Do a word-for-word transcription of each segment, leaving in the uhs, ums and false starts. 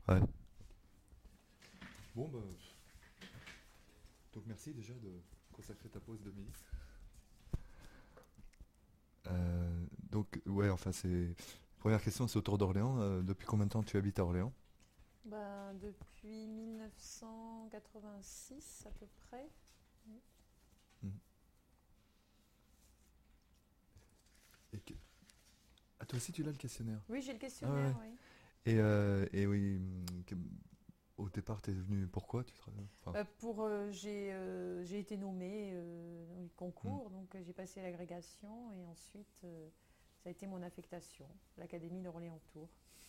Ouais. Bon, bah. Donc merci déjà de consacrer ta pause de midi. Euh, donc, ouais, enfin, c'est. Première question, c'est autour d'Orléans. Euh, depuis combien de temps tu habites à Orléans? Ben, depuis mille neuf cent quatre-vingt-six à peu près. Oui. Hmm. Et que- Ah, toi aussi, tu l'as le questionnaire? Oui, j'ai le Ah ouais. questionnaire, oui. Et, euh, et oui, hum, que- au départ, t'es venu pourquoi tu tra- enfin, Ben, pour, euh, j'ai, euh, j'ai été nommée euh, dans le hmm. concours, donc euh, j'ai passé l'agrégation et ensuite euh, ça a été mon affectation, l'Académie d'Orléans-Tours.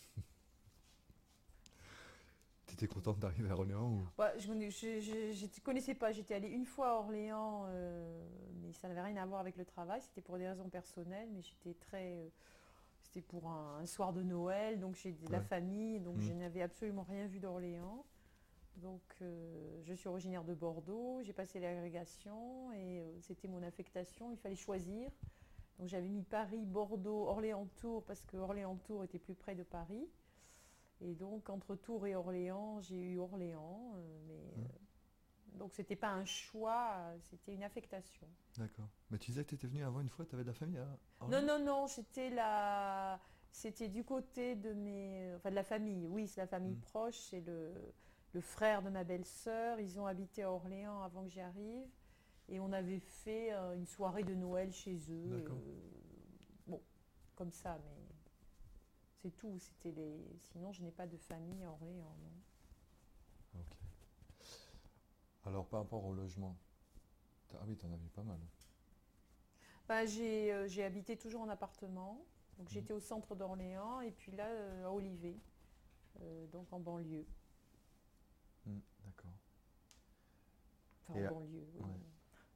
T'étais contente d'arriver à Orléans ou... Ouais, je ne connaissais pas, j'étais allée une fois à Orléans, euh, mais ça n'avait rien à voir avec le travail, c'était pour des raisons personnelles, mais j'étais très, euh, c'était pour un, un soir de Noël, donc j'ai de la Ouais. famille, donc Hmm. je n'avais absolument rien vu d'Orléans. Donc euh, je suis originaire de Bordeaux, j'ai passé l'agrégation et euh, c'était mon affectation, il fallait choisir. Donc j'avais mis Paris, Bordeaux, Orléans-Tours parce que Orléans-Tours était plus près de Paris. Et donc entre Tours et Orléans, j'ai eu Orléans, euh, mais Hmm. euh, donc c'était pas un choix, euh, c'était une affectation. D'accord. Mais tu disais que t'étais venu avant une fois, t'avais de la famille à Non, Orléans? non, non, c'était la, c'était du côté de mes, enfin de la famille. Oui, c'est la famille Hmm. proche, c'est le, le frère de ma belle-sœur. Ils ont habité à Orléans avant que j'y arrive, et on avait fait euh, une soirée de Noël chez eux. D'accord. euh, bon, comme ça, mais c'est tout. C'était les. Sinon, je n'ai pas de famille à Orléans, non. Ok. Alors, par rapport au logement. t'as- Ah oui, t'en as vu pas mal. Bah, j'ai, euh, j'ai habité toujours en appartement. Donc Hmm. j'étais au centre d'Orléans et puis là euh, à Olivet, euh, donc en banlieue. Hmm. D'accord. Enfin en Et, euh, banlieue, oui. ouais,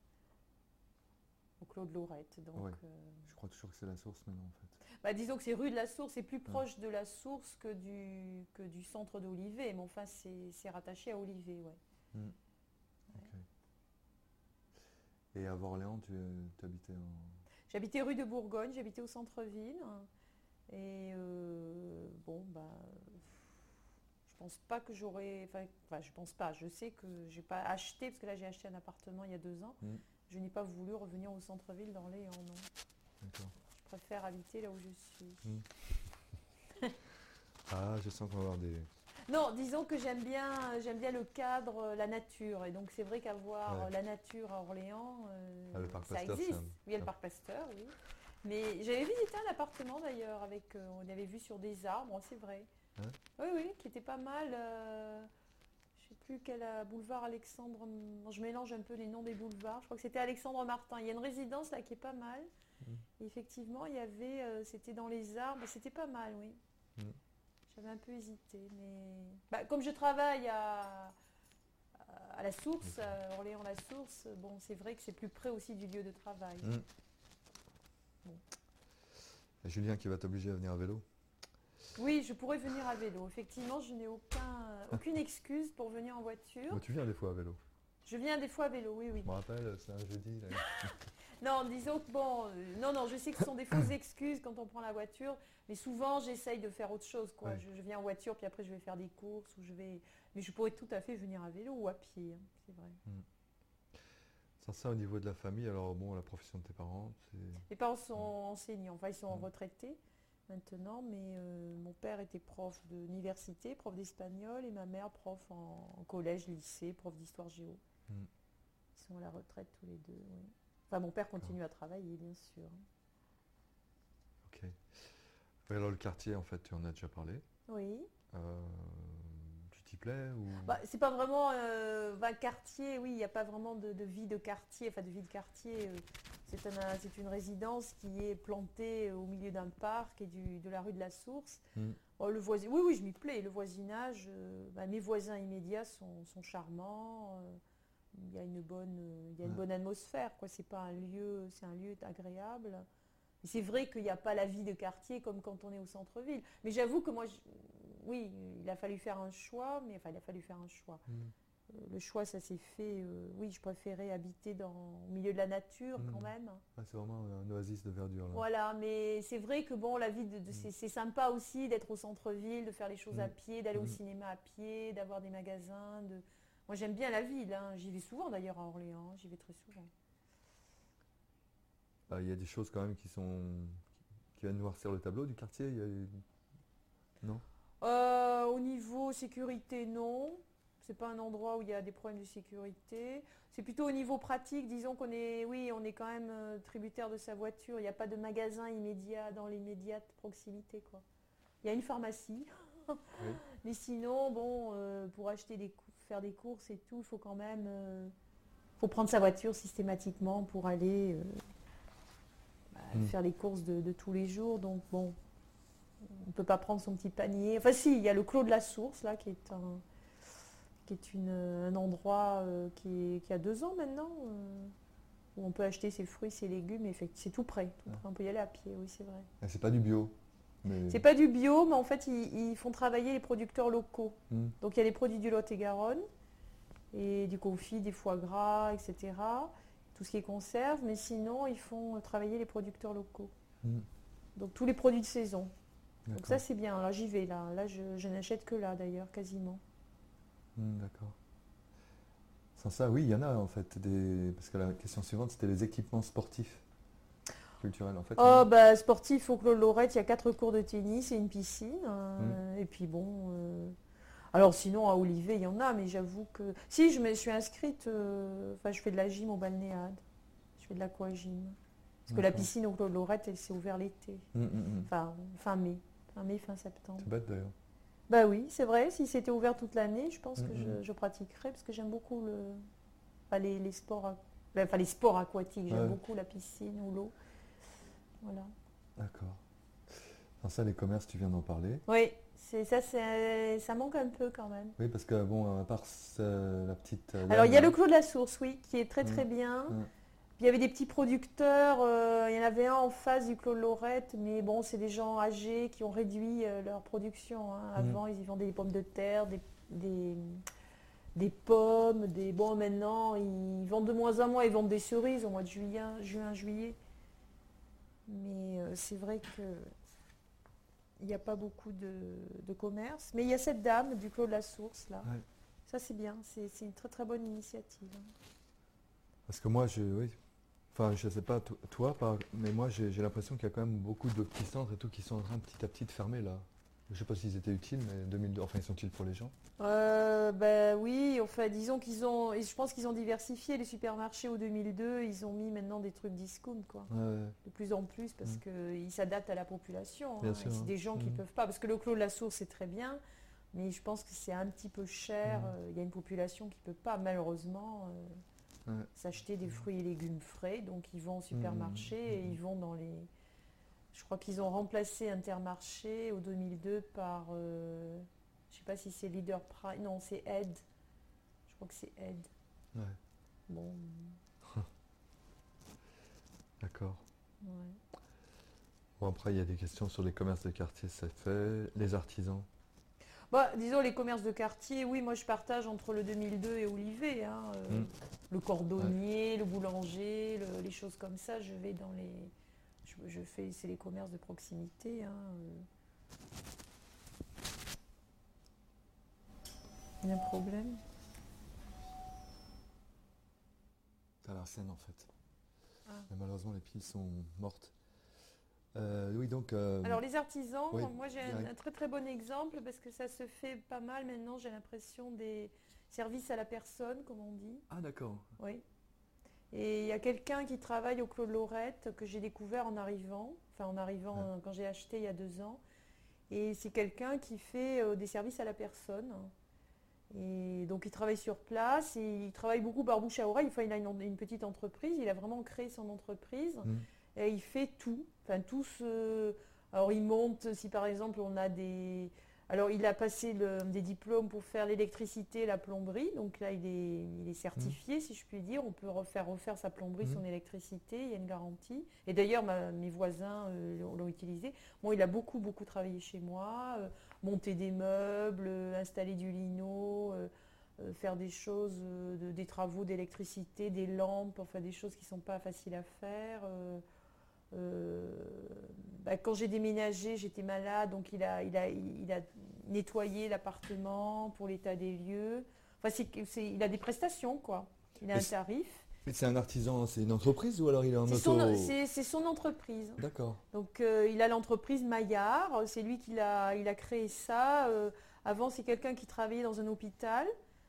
Au Clos de Lorette. Donc, ouais. euh, Je crois toujours que c'est la source maintenant, en fait. bah, disons que c'est rue de la Source, c'est plus Ouais. proche de la Source que du, que du centre d'Olivet. Mais enfin, c'est c'est rattaché à Olivet, ouais. Hmm. Ouais. Ok. Et à Orléans, tu, tu habitais en... J'habitais rue de Bourgogne, j'habitais au centre-ville. Et euh, bon, bah, je pense pas que j'aurais. Enfin, enfin, je pense pas. Je sais que j'ai pas acheté, parce que là j'ai acheté un appartement il y a deux ans. Hmm. Je n'ai pas voulu revenir au centre-ville d'Orléans, non. D'accord. Je préfère habiter là où je suis. Hmm. Ah, je sens qu'on va avoir des... Non, disons que j'aime bien, j'aime bien le cadre, euh, la nature. Et donc c'est vrai qu'avoir Ouais. euh, la nature à Orléans, euh, Ah, le parc ça Pasteur, c'est existe. un... Oui, il y a c'est le un- parc Pasteur, oui. Mais j'avais visité un appartement d'ailleurs, avec, euh, on avait vu sur des arbres, bon, c'est vrai. Hein. Oui, oui, qui était pas mal. Euh, je ne sais plus quel euh, boulevard Alexandre. Non, je mélange un peu les noms des boulevards. Je crois que c'était Alexandre Martin. Il y a une résidence là qui est pas mal. Hmm. Et effectivement, il y avait, euh, c'était dans les arbres. C'était pas mal, oui. Hmm. J'avais un peu hésité, mais bah, comme je travaille à, à la source, D'accord. à Orléans-la-Source, bon, c'est vrai que c'est plus près aussi du lieu de travail. Hmm. Bon. Et Julien qui va t'obliger à venir à vélo. Oui, je pourrais venir à vélo. Effectivement, je n'ai aucun, aucune excuse pour venir en voiture. Moi, tu viens des fois à vélo. Je viens des fois à vélo, oui, oui. Je me rappelle, c'est un jeudi. Là. Non, disons que bon, euh, non, non, je sais que ce sont des fausses excuses quand on prend la voiture, mais souvent j'essaye de faire autre chose, quoi. Ouais. Je, je viens en voiture, puis après je vais faire des courses, ou je vais. Mais je pourrais tout à fait venir à vélo ou à pied, hein, c'est vrai. Hmm. Sans ça, au niveau de la famille, alors bon, la profession de tes parents, c'est... Mes parents sont enseignants, enfin ils sont Hmm. retraités maintenant, mais euh, mon père était prof d'université, prof d'espagnol, et ma mère prof en, en collège, lycée, prof d'histoire géo. Hmm. Ils sont à la retraite tous les deux, oui. Enfin, mon père D'accord. continue à travailler, bien sûr. Ok. Et alors, le quartier, en fait, tu en as déjà parlé. Oui. Euh, Tu t'y plais ou... Bah, c'est pas vraiment euh, bah, quartier, oui, il n'y a pas vraiment de, de vie de quartier, enfin de vie de quartier. euh, c'est un- c'est une résidence qui est plantée au milieu d'un parc et du- de la rue de la Source. Hmm. Bon, le voisin, oui, oui, je m'y plais. Le voisinage, euh, bah, mes voisins immédiats sont, sont charmants. euh, il y a une bonne, euh, il y a une Ouais. bonne atmosphère, quoi. C'est pas un lieu, c'est un lieu agréable. Et c'est vrai qu'il n'y a pas la vie de quartier comme quand on est au centre-ville. Mais j'avoue que moi, je- oui, il a fallu faire un choix, mais enfin, il a fallu faire un choix. Hmm. le choix, ça s'est fait. euh, oui, je préférais habiter dans, au milieu de la nature Mmh. quand même. Ah, c'est vraiment un oasis de verdure là. Voilà, mais c'est vrai que bon, la vie, de, de- Mm. c'est c'est sympa aussi d'être au centre-ville, de faire les choses à Mm. pied, d'aller au Mm. cinéma à pied, d'avoir des magasins. De... Moi, j'aime bien la ville, hein. J'y vais souvent d'ailleurs à Orléans, j'y vais très souvent. Ah, il y a des choses quand même qui sont qui viennent noircir le tableau du quartier. Il y a... Non? Euh, au niveau sécurité, non. C'est pas un endroit où il y a des problèmes de sécurité. C'est plutôt au niveau pratique, disons qu'on est, oui, on est quand même euh, tributaire de sa voiture. Il n'y a pas de magasin immédiat dans l'immédiate proximité, quoi. Il y a une pharmacie, Oui. mais sinon, bon, euh, pour acheter des cou- faire des courses et tout, il faut quand même, euh, faut prendre sa voiture systématiquement pour aller euh, bah, Mm. faire les courses de, de tous les jours. Donc bon, on ne peut pas prendre son petit panier. Enfin si, il y a le Clos de la Source là, qui est un, qui est une, un endroit euh, qui, est- qui a deux ans maintenant, euh, où on peut acheter ses fruits, ses légumes. Et effect- c'est tout près, tout près. On peut y aller à pied, oui c'est vrai. Ah, c'est pas du bio. Mais... C'est pas du bio, mais en fait ils, ils font travailler les producteurs locaux. Mm. Donc il y a les produits du Lot-et-Garonne, et du confit, des foie gras, et cetera. Tout ce qui est conserve, mais sinon ils font travailler les producteurs locaux. Mm. Donc tous les produits de saison. Donc D'accord. ça c'est bien, là j'y vais là. Là je, je n'achète que là d'ailleurs, quasiment. Mm, d'accord. Sans ça, oui, il y en a en fait des. Parce que la question suivante, c'était les équipements sportifs culturels. En fait, Oh non. bah sportif au Clos Lorette, il y a quatre cours de tennis et une piscine. euh, Et puis bon. euh, Alors sinon à Olivet il y en a, mais j'avoue que. Si je me suis inscrite, euh, enfin je fais de la gym au balnéade. Je fais de l'aquagym. Parce que la D'accord. piscine au Clos Lorette, elle s'est ouverte l'été. Mm, mm, mm. Enfin fin mai. Fin mai, fin septembre. C'est bête d'ailleurs. Bah oui, c'est vrai, si c'était ouvert toute l'année, je pense que Mhm. je, je pratiquerais parce que j'aime beaucoup le, enfin, les, les sports, aqu- enfin, les sports aquatiques, j'aime Ouais. beaucoup la piscine ou l'eau. Voilà. D'accord. Sans ça, les commerces, tu viens d'en parler. Oui, c'est ça, c'est, ça manque un peu quand même. Oui, parce que bon, à part ce- la petite. euh, Alors il y a lame, le Clos de la Source, oui, qui est très très Mhm. bien. Mhm. Puis il y avait des petits producteurs, euh, il y en avait un en face du Clos de Lorette, mais bon, c'est des gens âgés qui ont réduit euh, leur production, hein. Avant, ils y vendaient des pommes de terre, des, des, des pommes, des... Bon, maintenant, ils vendent de moins en moins, ils vendent des cerises au mois de juillet, juin, juillet. Mais euh, c'est vrai que il n'y a pas beaucoup de, de commerce. Mais il y a cette dame du Clos de la Source, là. Ouais. Ça, c'est bien, c'est c'est une très très bonne initiative. Parce que moi, je, oui. Enfin, je sais pas to- toi, par- mais moi, j'ai j'ai l'impression qu'il y a quand même beaucoup de petits centres et tout qui sont en train petit à petit de fermer là. Je sais pas s'ils étaient utiles, mais deux mille deux, enfin, ils sont utiles pour les gens. Euh, ben oui, enfin disons qu'ils ont, et je pense qu'ils ont diversifié les supermarchés au deux mille deux, ils ont mis maintenant des trucs discount quoi, Ouais, ouais. de plus en plus parce Mm. qu'ils s'adaptent à la population. Bien hein, sûr, et c'est hein. des gens qui Mm. peuvent pas, parce que le Clos de la Source c'est très bien, mais je pense que c'est un petit peu cher. Mm. euh, Il y a une population qui peut pas malheureusement euh, Ouais. s'acheter des fruits et légumes frais, donc ils vont au supermarché Mm. et ils vont dans les. Je crois qu'ils ont remplacé Intermarché au deux mille deux par. euh, Je sais pas si c'est Leader Price. Non, c'est Aide. Je crois que c'est Aide. Ouais. Bon, D'accord. ouais. Bon, après, il y a des questions sur les commerces de quartier, ça fait. Les artisans. Bah, disons les commerces de quartier, oui, moi je partage entre le deux mille deux et Olivet. hein, euh, Mm. Le cordonnier, le boulanger, le- les choses comme ça, je vais dans les. Je, je fais, c'est les commerces de proximité. hein, euh. Il y a un problème? T'as l'arsène en fait. Ah. Mais malheureusement, les piles sont mortes. Euh, oui, donc. euh, Alors les artisans, oui, moi j'ai il y a- un, un très très bon exemple parce que ça se fait pas mal maintenant, j'ai l'impression des services à la personne, comme on dit. Ah, d'accord. Oui. Et il y a quelqu'un qui travaille au Clos de Lorette que j'ai découvert en arrivant, enfin en arrivant Ouais. euh, quand j'ai acheté il y a deux ans. Et c'est quelqu'un qui fait euh, des services à la personne. Et donc il travaille sur place et il travaille beaucoup par bouche à oreille. Enfin, il a une, une petite entreprise, il a vraiment créé son entreprise. Mm. Et il fait tout. Enfin, tout ce... Alors, il monte, si par exemple, on a des... Alors, il a passé le- des diplômes pour faire l'électricité, la plomberie. Donc là, il est, il est certifié, si je puis dire. On peut refaire, refaire sa plomberie, Mhm. son électricité. Il y a une garantie. Et d'ailleurs, ma- mes voisins euh, l'ont l'ont utilisé. Bon, il a beaucoup, beaucoup travaillé chez moi. euh, monter des meubles, euh, installer du lino. euh, euh, faire des choses, euh, de- des travaux d'électricité, des lampes, enfin des choses qui ne sont pas faciles à faire. Euh, euh, bah, quand j'ai déménagé, j'étais malade, donc il a, il a, il a nettoyé l'appartement pour l'état des lieux. Enfin, c'est, c'est- il a des prestations, quoi. Il a Mais un c'est tarif. mais c'est un artisan, c'est une entreprise ou alors il est en C'est auto? son, c'est, c'est son entreprise. D'accord. Donc euh, il a l'entreprise Maillard, c'est lui qui l'a, il a créé ça. Euh, avant, c'est quelqu'un qui travaillait dans un hôpital.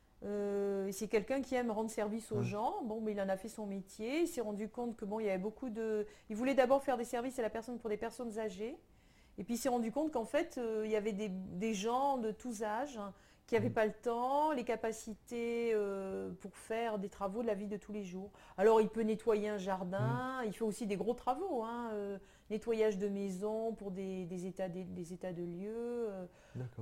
Euh, et c'est quelqu'un qui aime rendre service aux Ouais. gens. Bon, mais il en a fait son métier. Il s'est rendu compte que bon, il y avait beaucoup de. Il voulait d'abord faire des services à la personne pour des personnes âgées. Et puis il s'est rendu compte qu'en fait, euh, il y avait des, des gens de tous âges hein, qui n'avaient Mm. pas le temps, les capacités euh, pour faire des travaux de la vie de tous les jours. Alors il peut nettoyer un Mm. jardin, il fait aussi des gros travaux, hein, euh, nettoyage de maison pour des, des états, des, des états de lieux, euh, D'accord.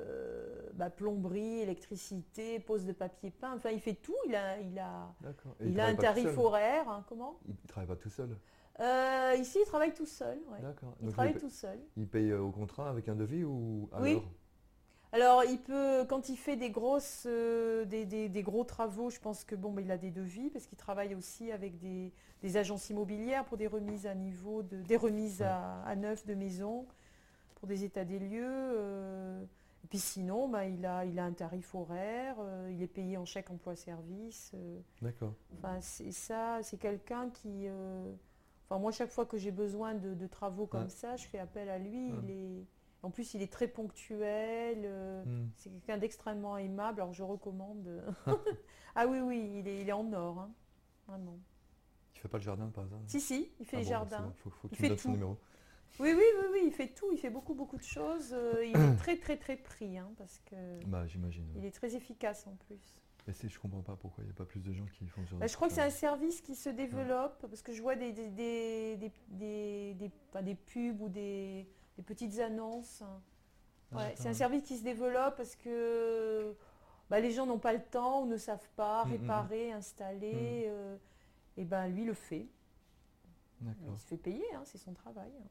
euh, bah, plomberie, électricité, pose de papier peint, enfin il fait tout, il a, il a, D'accord. Et il il a un travaille pas tout tarif seul? horaire, hein, comment? Il il travaille pas tout seul? Euh, Ici il travaille tout seul, ouais. D'accord. Il Donc il, travaille pa- tout seul. il paye euh, au contrat avec un devis ou à l'heure? Oui. Alors, il peut, quand il fait des grosses, euh, des, des- des gros travaux, je pense que bon, bah, il a des devis parce qu'il travaille aussi avec des, des agences immobilières pour des remises à niveau, de, des remises Ouais. à, à neuf de maisons, pour des états des lieux. euh. Et puis sinon, bah, il a, il a un tarif horaire, euh, il est payé en chèque emploi-service. euh. D'accord. Enfin, c'est ça, c'est quelqu'un qui, euh, enfin moi, chaque fois que j'ai besoin de, de travaux comme Ouais. ça, je fais appel à lui. Ouais. Il est, en plus, il est très ponctuel. euh, Mm. c'est quelqu'un d'extrêmement aimable. Alors, je recommande. Ah oui, oui, il est, il est en or, hein, vraiment. Tu fais pas le jardin par hasard? Si, si, il fait Ah les bon, bah, c'est jardins. bon, faut, faut que Il tu me fait donnes son tout. numéro. Oui, oui, oui, oui, il fait tout. Il fait beaucoup, beaucoup de choses. Euh, il est très, très, très pris, hein, parce que Bah j'imagine. il Ouais. est très efficace en plus. Et c'est, je comprends pas pourquoi il n'y a pas plus de gens qui font ce genre Bah, de je crois que c'est un travail. service qui se développe parce que je vois des, des, des, des, des- des- enfin, des pubs ou des, des petites annonces. Ah, Ouais, c'est un d'accord. service qui se développe parce que bah, les gens n'ont pas le temps ou ne savent pas Mm, mm, mm. réparer, installer. euh, et ben lui le fait. Il D'accord. se fait payer, hein, c'est son travail. hein.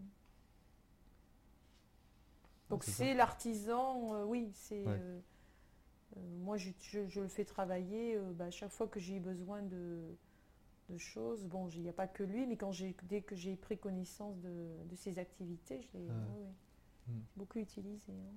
Ah, Donc c'est c'est ça. l'artisan, euh, oui, c'est. Ouais. euh, euh, moi je, je- je le fais travailler euh, bah, chaque fois que j'ai besoin de, de choses. Bon, il n'y a pas que lui, mais quand j'ai, dès que j'ai pris connaissance de, de ses activités, je l'ai Ah. ouais, ouais, Mm. beaucoup utilisé. hein.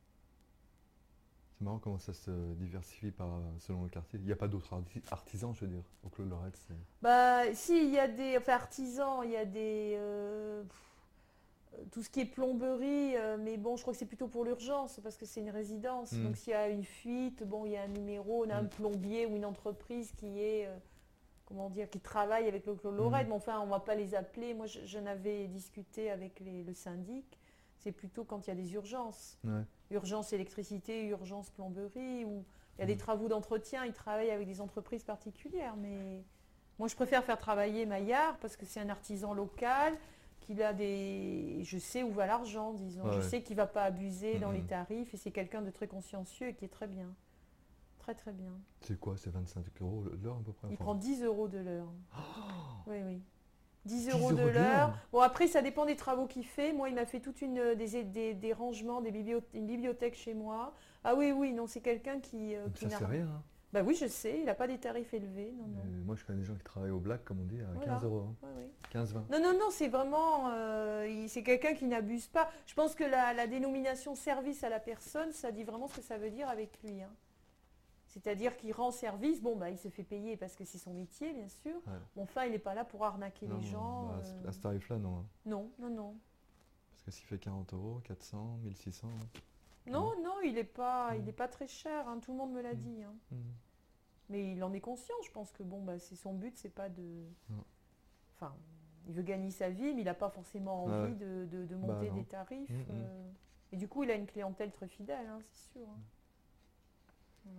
C'est marrant comment ça se diversifie par, selon le quartier. Il n'y a pas d'autres arti- artisans, je veux dire. Au Clos Lorette, c'est. Bah, si, il y a des enfin, artisans, il y a des. euh, pff, tout ce qui est plomberie, euh, mais bon, je crois que c'est plutôt pour l'urgence, parce que c'est une résidence. Mm. Donc s'il y a une fuite, bon, il y a un numéro, on a un Mm. plombier ou une entreprise qui est. euh, comment dire, qui travaille avec le Clos Lorette, Mm. mais enfin, on ne va pas les appeler. Moi, je, je n'avais discuté avec les- le syndic. C'est plutôt quand il y a des urgences. Ouais. Urgence électricité, urgence plomberie, ou il y a des Mm. travaux d'entretien, ils travaillent avec des entreprises particulières. Mais moi, je préfère faire travailler Maillard parce que c'est un artisan local, qu'il a des. Je sais où va l'argent, disons. Ouais, Je ouais. sais qu'il ne va pas abuser dans Mm, les mm. tarifs et c'est quelqu'un de très consciencieux et qui est très bien. Très, très bien. C'est quoi? C'est vingt-cinq euros l'heure à peu près? Il Enfin, prend dix euros de l'heure. Oui, oui. dix dix euros de euros de l'heure. l'heure? Bon, après, ça dépend des travaux qu'il fait. Moi, il m'a fait toute une, des, des, des rangements, des biblio- une bibliothèque chez moi. Ah oui, oui, non, c'est quelqu'un qui, euh, Mais qui ça n'a c'est rien. Hein. Bah oui, je sais, il n'a pas des tarifs élevés. Non, non. Et moi je connais des gens qui travaillent au black, comme on dit, à Voilà. quinze euros. Hein. Ouais, oui. quinze vingt. Non, non, non, c'est vraiment. euh, il- c'est quelqu'un qui n'abuse pas. Je pense que la, la dénomination service à la personne, ça dit vraiment ce que ça veut dire avec lui. hein. C'est-à-dire qu'il rend service, bon, bah, il se fait payer parce que c'est son métier, bien sûr. Ouais. Mais enfin, il n'est pas là pour arnaquer Non, les non, gens. bah, à euh, ce- à ce tarif-là, non. hein. Non, non, non. Parce que s'il fait quarante euros, quatre cents, mille six cents. hein. Non, non, il n'est pas, il Mm. est pas très cher, hein, tout le monde me l'a Mm. dit. hein. Mm. Mais il en est conscient, je pense que bon, bah, c'est son but, c'est pas de. Non. Enfin, il veut gagner sa vie, mais il n'a pas forcément Ah envie ouais. de, de- de Bah monter non. des tarifs. Mm, mm. euh, Et du coup, il a une clientèle très fidèle, hein, c'est sûr. hein. Voilà.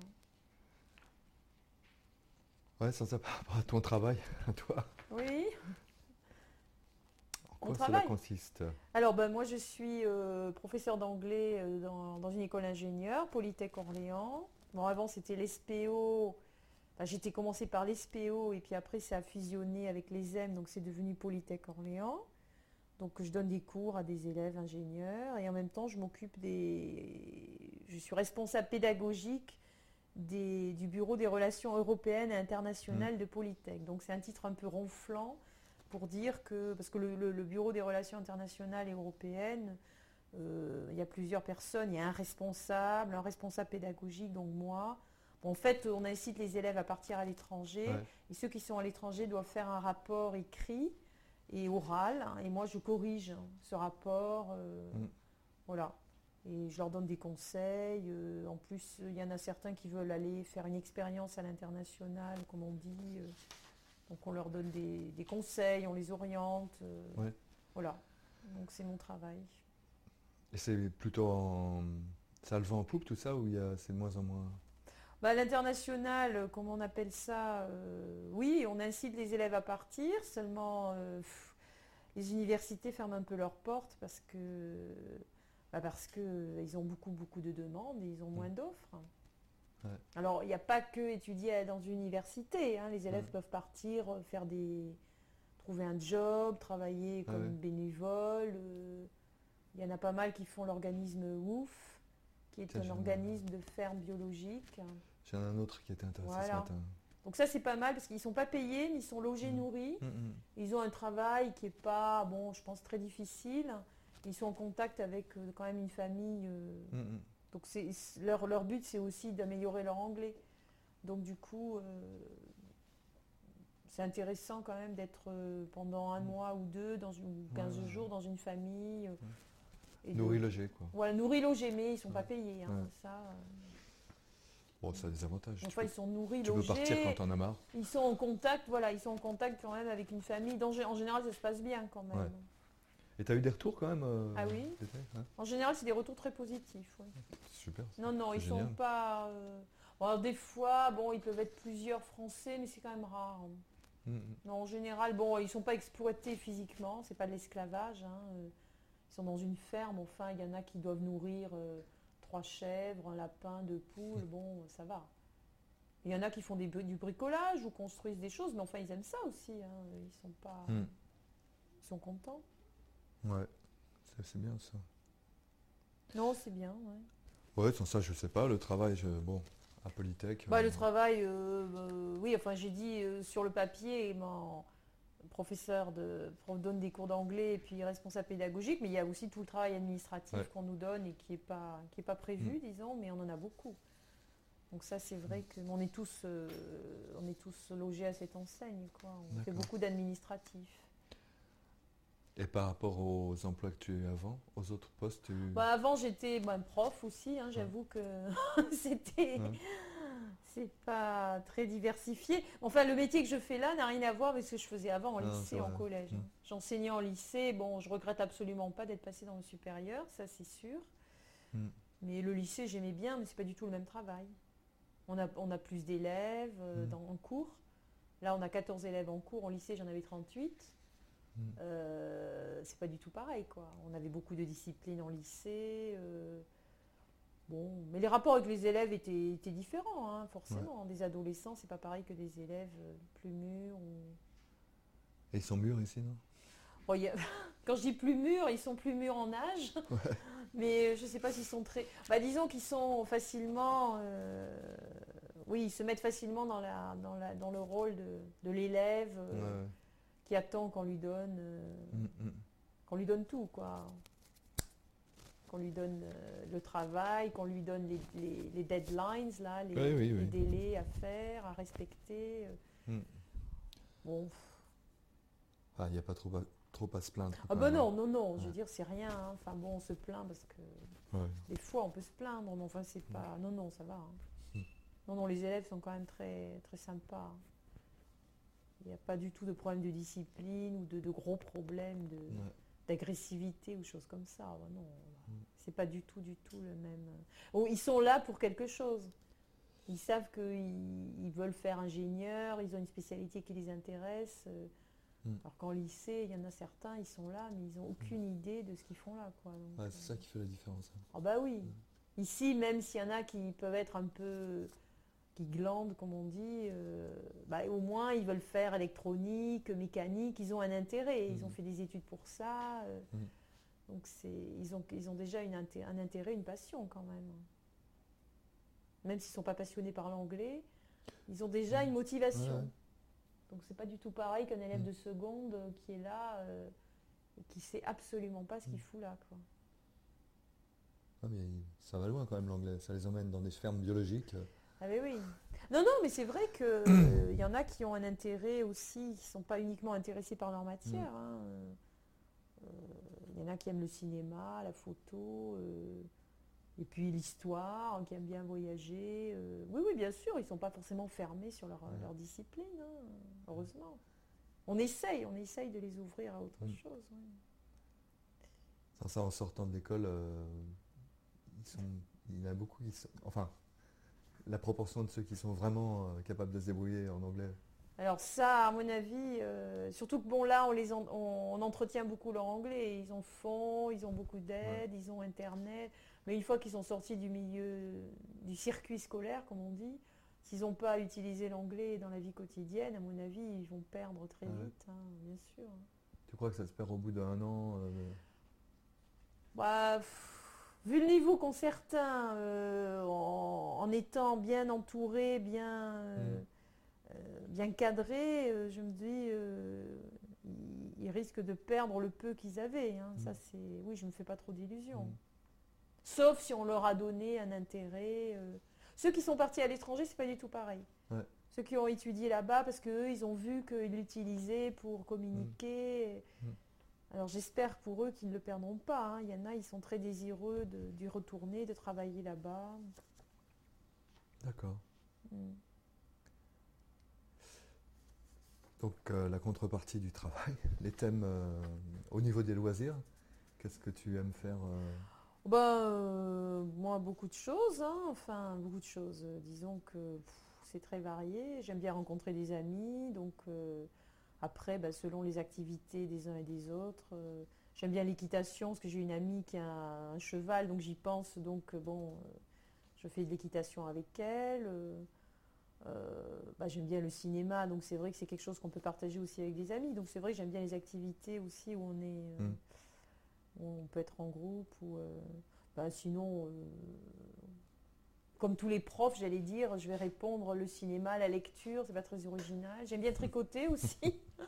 Ouais, ça, ça par rapport à ton travail, à toi. Oui. En Mon quoi cela travail consiste? Alors, ben, moi, je suis euh, professeur d'anglais euh, dans, dans une école d'ingénieurs, Polytech Orléans. Bon, avant, c'était l'S P O. Enfin, j'étais commencé par l'S P O et puis après, ça a fusionné avec les E M, donc c'est devenu Polytech Orléans. Donc, je donne des cours à des élèves ingénieurs et en même temps, je m'occupe des. Je suis responsable pédagogique des, du Bureau des relations européennes et internationales Mm. de Polytech. Donc c'est un titre un peu ronflant pour dire que, parce que le, le- le Bureau des relations internationales et européennes, euh, il y a plusieurs personnes, il y a un responsable, un responsable pédagogique, donc moi. Bon, en fait, on incite les élèves à partir à l'étranger, Ouais. et ceux qui sont à l'étranger doivent faire un rapport écrit et oral, hein, et moi je corrige hein, ce rapport, euh, Mm. voilà. Et je leur donne des conseils. euh, en plus, il y en a certains qui veulent aller faire une expérience à l'international, comme on dit. euh, donc on leur donne des, des conseils, on les oriente. euh, Ouais. voilà. Donc c'est mon travail. Et c'est plutôt en... Ça a le vent en poupe tout ça ou il y a... c'est de moins en moins... Bah, à l'international, euh, comme on appelle ça, euh, oui, on incite les élèves à partir, seulement euh, pff, les universités ferment un peu leurs portes parce que bah, parce que euh, ils ont beaucoup beaucoup de demandes et ils ont moins Mm. d'offres. Ouais. Alors, il n'y a pas que étudier dans une université, hein, les élèves Mm. peuvent partir, euh, faire des, trouver un job, travailler Ah comme ouais. bénévole. euh, Il y en a pas mal qui font l'organisme W O F, qui est Tiens, un j'en ai- organisme de ferme biologique. J'en ai un autre qui était intéressé ce Voilà. matin. Donc ça c'est pas mal parce qu'ils ne sont pas payés, mais ils sont logés, Mm. nourris. Mm, mm. Ils ont un travail qui n'est pas, bon, je pense très difficile. Ils sont en contact avec euh, quand même une famille. euh, Mm, mm. donc c'est, leur, leur but c'est aussi d'améliorer leur anglais. Donc du coup, euh, c'est intéressant quand même d'être euh, pendant un Mm. mois ou deux, dans une, ou Ouais, quinze ouais, jours dans une famille. euh, et de- Nourri, logé quoi. Voilà, nourris, logés, mais ils ne sont pas Ouais. payés. hein, Ouais. ça, euh. Bon, ça a des avantages. Tu Enfin, peux, ils sont nourris, tu peux logés. partir quand t'en as marre. Ils sont en contact, voilà, ils sont en contact quand même avec une famille. Dans- en général, ça se passe bien quand même. Ouais. Et t'as eu des retours quand même euh, Ah oui d'été, hein? En général, c'est des retours très positifs. ouais. C'est super. ça. Non, non, C'est ils génial. sont pas. euh, bon, alors, des fois, bon, ils peuvent être plusieurs Français, mais c'est quand même rare. Mm, mm. Non, en général, bon, ils sont pas exploités physiquement, c'est pas de l'esclavage. hein, euh, Ils sont dans une ferme, enfin, il y en a qui doivent nourrir euh, trois chèvres, un lapin, deux poules, bon, ça va. Il y en a qui font des, bri- du bricolage ou construisent des choses, mais enfin, ils aiment ça aussi. hein, Ils sont pas. Mm. Ils sont contents. Ouais, c'est c'est bien ça. Non, c'est bien, ouais. Ouais, sans ça, je sais pas. Le travail, je- bon, à Polytech. Bah, euh, le travail, euh, euh, oui, enfin, j'ai dit euh, sur le papier, mon professeur de, prof donne des cours d'anglais et puis responsable pédagogique, mais il y a aussi tout le travail administratif Ouais. qu'on nous donne et qui n'est pas, qui est pas prévu, Mm. disons, mais on en a beaucoup. Donc ça, c'est vrai que on est tous, euh, on est tous logés à cette enseigne, quoi. On fait D'accord. beaucoup d'administratif. Et par rapport aux emplois que tu as eu avant, aux autres postes, tu... Bah, avant, j'étais bah, prof aussi, hein, j'avoue que c'était. Ouais. C'est pas très diversifié. Enfin, le métier que je fais là n'a rien à voir avec ce que je faisais avant en Ah, lycée, c'est en vrai. collège. Mm. J'enseignais en lycée. Bon, je regrette absolument pas d'être passée dans le supérieur, ça c'est sûr. Mm. Mais le lycée, j'aimais bien, mais c'est pas du tout le même travail. On a, on a plus d'élèves euh, Mm. dans, en cours. Là, on a quatorze élèves en cours. En lycée, j'en avais trente-huit. Mm. Euh, c'est pas du tout pareil, quoi. On avait beaucoup de disciplines en lycée. euh, Bon, mais les rapports avec les élèves étaient, étaient différents, hein, forcément. Des adolescents, c'est pas pareil que des élèves euh, plus mûrs. ou- Et ils sont mûrs ici, non? Bon, il y a- Quand je dis plus mûrs, ils sont plus mûrs en âge, mais euh, je sais pas s'ils sont très. Bah, disons qu'ils sont facilement. euh, Oui, ils se mettent facilement dans, la, dans, la, dans le rôle de, de l'élève euh, Ouais. qui attend qu'on lui donne, euh, Mm, mm. qu'on lui donne tout, quoi. Qu'on lui donne euh, le travail, qu'on lui donne les, les- les deadlines, là, les, Oui, oui, les oui. délais à faire, à respecter. euh. Mm. Bon. Ah, il n'y a pas trop à, trop à se plaindre. Ah quand ben même. non, non, non, je veux Ouais. dire, c'est rien. hein. Enfin bon, on se plaint parce que Ouais. des fois on peut se plaindre, mais enfin c'est pas. Non, non, ça va. hein. Mm. Non, non, les élèves sont quand même très, très sympas. Il n'y a pas du tout de problème de discipline ou de, de gros problèmes de, Ouais. d'agressivité ou choses comme ça. Ah, non, Mm. c'est pas du tout, du tout le même. Oh, ils sont là pour quelque chose. Ils savent qu'ils ils veulent faire ingénieur, ils ont une spécialité qui les intéresse. euh, Mm. Alors qu'en lycée, il y en a certains, ils sont là, mais ils n'ont aucune idée de ce qu'ils font là, quoi. Donc, Ouais, c'est euh, ça qui fait la différence. hein. Ah bah oui. Ici, même s'il y en a qui peuvent être un peu, qui glandent, comme on dit, euh, bah, au moins ils veulent faire électronique, mécanique, ils ont un intérêt, ils ont Mhm. fait des études pour ça. euh, Mhm. Donc c'est, ils ont, ils ont déjà une inté- un intérêt, une passion quand même. même s'ils ne sont pas passionnés par l'anglais, ils ont déjà une motivation. Ouais, ouais. Donc c'est pas du tout pareil qu'un élève Mm. de seconde euh, qui est là euh, et qui sait absolument pas ce qu'il Mm. fout là, quoi. Ah, mais ça va loin quand même l'anglais, ça les emmène dans des fermes biologiques. euh. Ah mais oui. Non, non, mais c'est vrai qu'il y en a qui ont un intérêt aussi, qui ne sont pas uniquement intéressés par leur matière. hein. Euh, Il y en a qui aiment le cinéma, la photo, euh, et puis l'histoire, qui aiment bien voyager. euh. Oui, oui, bien sûr, ils ne sont pas forcément fermés sur leur, Ouais. leur discipline, hein, heureusement. On essaye, on essaye de les ouvrir à autre Mm. chose. oui. Sans ça, en sortant de l'école, euh, ils sont, il y en a beaucoup qui sont, enfin, la proportion de ceux qui sont vraiment euh, capables de se débrouiller en anglais. Alors ça, à mon avis, euh, surtout que bon là, on, les en- on, on entretient beaucoup leur anglais. Ils en font, ils ont beaucoup d'aide, ils ont Internet. Mais une fois qu'ils sont sortis du milieu, du circuit scolaire, comme on dit, s'ils n'ont pas utilisé l'anglais dans la vie quotidienne, à mon avis, ils vont perdre très Ouais. vite, hein, bien sûr. Tu crois que ça se perd au bout d'un an euh, Bah, pff, vu le niveau qu'ont certains, euh, en, en étant bien entourés, bien, euh, Mm. euh, bien cadrés, euh, je me dis, euh, ils, ils risquent de perdre le peu qu'ils avaient. hein. Mm. Ça, c'est, oui, je ne me fais pas trop d'illusions. Mm. Sauf si on leur a donné un intérêt. euh. Ceux qui sont partis à l'étranger, c'est pas du tout pareil. Ouais. Ceux qui ont étudié là-bas, parce qu'eux, ils ont vu qu'ils l'utilisaient pour communiquer. Mm. Alors j'espère pour eux qu'ils ne le perdront pas. hein. Il y en a, ils sont très désireux de- d'y retourner, de travailler là-bas. D'accord. Mm. Donc euh, la contrepartie du travail, les thèmes euh, au niveau des loisirs, qu'est-ce que tu aimes faire euh, Ben, euh, moi, beaucoup de choses. hein. Enfin, beaucoup de choses. Euh, Disons que pff, c'est très varié. J'aime bien rencontrer des amis. Donc, euh, après, ben, selon les activités des uns et des autres, euh, j'aime bien l'équitation parce que j'ai une amie qui a un cheval, donc j'y pense. Donc, euh, bon, euh, je fais de l'équitation avec elle. Euh, euh, ben, j'aime bien le cinéma, donc c'est vrai que c'est quelque chose qu'on peut partager aussi avec des amis. Donc, c'est vrai que j'aime bien les activités aussi où on est. euh, Mm. où on peut être en groupe ou euh, ben, sinon euh, comme tous les profs j'allais dire je vais répondre le cinéma, la lecture, c'est pas très original. J'aime bien tricoter aussi.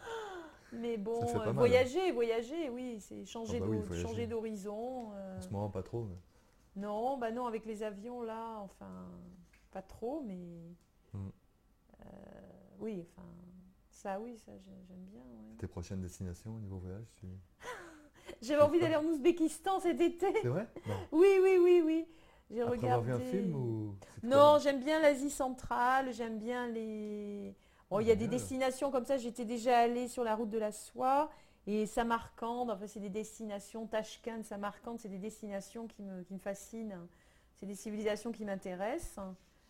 Mais bon, Ça fait pas euh, mal, voyager, voyager, oui, c'est changer Ah bah oui, d'ho- voyager. changer d'horizon. euh, En ce moment, pas trop. mais- non, bah non, avec les avions là, enfin, pas trop, mais Mm. euh, oui, enfin, ça oui, ça j'ai- j'aime bien. ouais. Tes prochaines destinations au niveau voyage tu... J'avais envie d'aller en Ouzbékistan cet été. C'est vrai Non. Oui, oui, oui, oui. J'ai Après avoir vu un regardé. film ou c'est trop Non, bien j'aime bien l'Asie centrale, j'aime bien les. Bon, il y a des Génial. destinations comme ça, j'étais déjà allée sur la route de la soie et Samarcande, enfin c'est des destinations, Tashkent, Samarcande, c'est des destinations qui me, qui me fascinent. C'est des civilisations qui m'intéressent.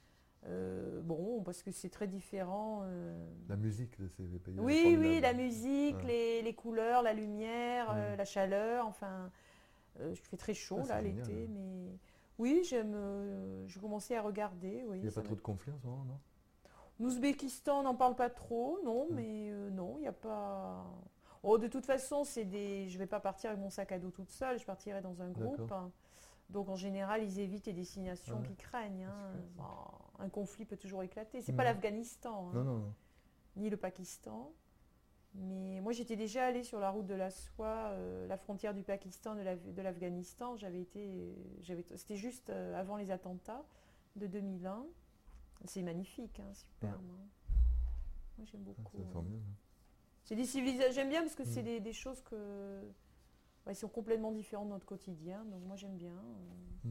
Euh, bon, parce que c'est très différent. euh. La musique de ces pays. Oui, oui, la musique, Ouais. les, les couleurs, la lumière, euh, Mm. la chaleur, enfin, euh, je fais très chaud Ah, c'est là génial, l'été, hein. mais oui, j'aime, euh, je commençais à regarder. Oui, Il n'y a ça pas trop m'a- de conflits en ce moment, non L'Ouzbékistan, on n'en parle pas trop, non, Mm. mais euh, non, il n'y a pas. Oh, de toute façon, c'est des. Je vais pas partir avec mon sac à dos toute seule, je partirai dans un groupe. D'accord. hein. Donc en général, ils évitent les destinations Ah ouais. qui craignent. hein. Ah, super, ça. Bon, un conflit peut toujours éclater. C'est Mm. pas l'Afghanistan. hein. Non, non, non. Ni le Pakistan. Mais moi, j'étais déjà allée sur la route de la soie, euh, la frontière du Pakistan, de l'Af- de l'Afghanistan. J'avais été, j'avais, c'était juste euh, avant les attentats de deux mille un. C'est magnifique, hein, superbe. hein. Moi, j'aime Ah, beaucoup. c'est hein. formidable. C'est des civilisations. J'aime bien parce que c'est Mm. des, des choses que, ouais, sont complètement différentes de notre quotidien. Donc moi, j'aime bien. euh. Mm.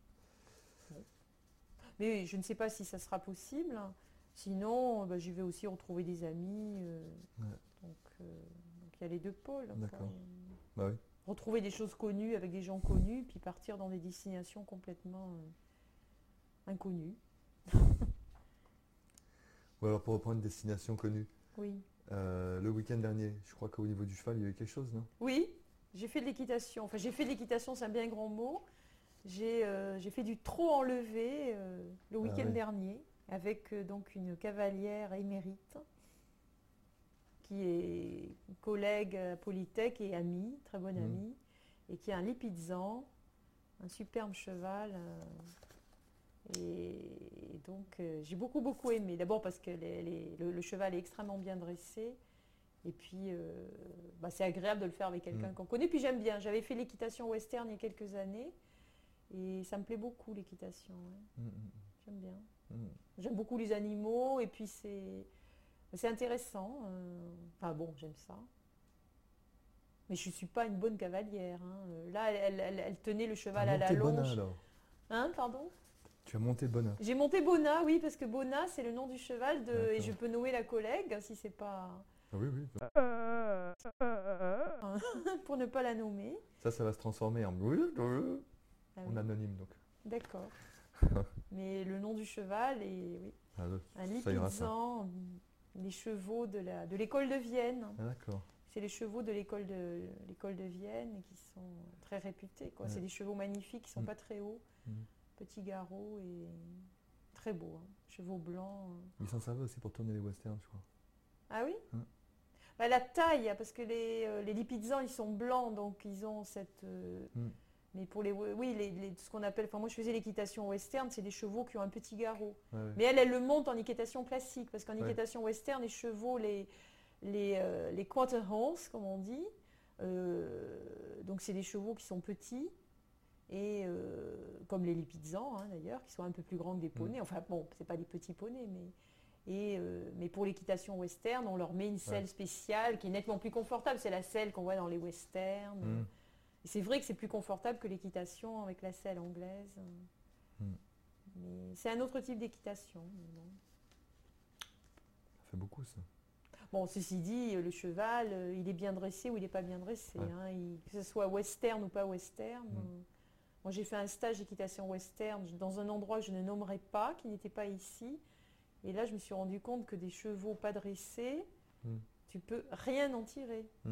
Bon. Mais je ne sais pas si ça sera possible. hein. Sinon, bah, j'y vais aussi retrouver des amis. euh, Ouais. donc, euh, donc il y a les deux pôles. quoi. D'accord. Euh, Bah oui. Retrouver des choses connues avec des gens connus, puis partir dans des destinations complètement euh, inconnues. Ou alors pour reprendre une destination connue, Oui. euh, le week-end dernier, je crois qu'au niveau du cheval, il y a eu quelque chose, non Oui, j'ai fait de l'équitation. Enfin, j'ai fait de l'équitation, c'est un bien grand mot. J'ai euh, j'ai fait du trot enlevé euh, le Ah week-end oui. dernier avec euh, donc une cavalière émérite qui est collègue à Polytech et amie, très bonne Mhm. amie, et qui a un Lipizan, un superbe cheval. euh, et Donc euh, j'ai beaucoup beaucoup aimé. D'abord parce que les- les- le, le cheval est extrêmement bien dressé. Et puis euh, bah, c'est agréable de le faire avec quelqu'un Mm. qu'on connaît. Puis j'aime bien. J'avais fait l'équitation western il y a quelques années. Et ça me plaît beaucoup l'équitation. Ouais. Mm, mm, J'aime bien. mm. J'aime beaucoup les animaux. Et puis c'est c'est intéressant. euh. Enfin bon, j'aime ça. Mais je ne suis pas une bonne cavalière. Hein. Euh, Là, elle, elle- elle tenait le T'as cheval à la monté Bona longe. alors. Hein, pardon? Tu as monté Bona. J'ai monté Bona, oui, parce que Bona, c'est le nom du cheval de, et D'accord. je peux nommer la collègue si c'est pas Ah oui, oui. pour ne pas la nommer. Ça, ça va se transformer en, Ah en oui, anonyme donc. d'accord. Mais le nom du cheval est oui, Ah, un ça ira ça. Lipizan, les chevaux de la de l'école de Vienne. Ah, d'accord. C'est les chevaux de l'école de l'école de Vienne qui sont très réputés, quoi. Ouais. C'est des chevaux magnifiques qui sont Mm. pas très hauts, Mm. petits garrots et très beaux. Hein. Chevaux blancs. Ils s'en servaient aussi pour tourner les westerns, je crois. Ah oui? Mm. Bah, la taille, parce que les, euh, les Lipizans, ils sont blancs, donc ils ont cette... euh, Mm. Mais pour les... Oui, les, les- ce qu'on appelle... Enfin, moi, je faisais l'équitation western, c'est des chevaux qui ont un petit garrot. Ouais, ouais. Mais elle, elle le monte en équitation classique, parce qu'en Ouais. équitation western, les chevaux, les, les, euh, les quarter horse, comme on dit, euh, donc c'est des chevaux qui sont petits, et euh, comme les Lipizans, hein, d'ailleurs, qui sont un peu plus grands que des poneys. Enfin, bon, c'est pas des petits poneys, mais... Et, euh, mais pour l'équitation western, on leur met une selle Ouais. spéciale qui est nettement plus confortable. C'est la selle qu'on voit dans les westerns. Mm. Et c'est vrai que c'est plus confortable que l'équitation avec la selle anglaise. Mm. Mais c'est un autre type d'équitation. mais bon. Ça fait beaucoup ça. Bon, ceci dit, le cheval, euh, il est bien dressé ou il n'est pas bien dressé. Ouais. Hein. Il- que ce soit western ou pas western. Mm. euh, Moi, j'ai fait un stage d'équitation western dans un endroit que je ne nommerai pas, qui n'était pas ici. Et là, je me suis rendu compte que des chevaux pas dressés, Mm. tu peux rien en tirer. Mm.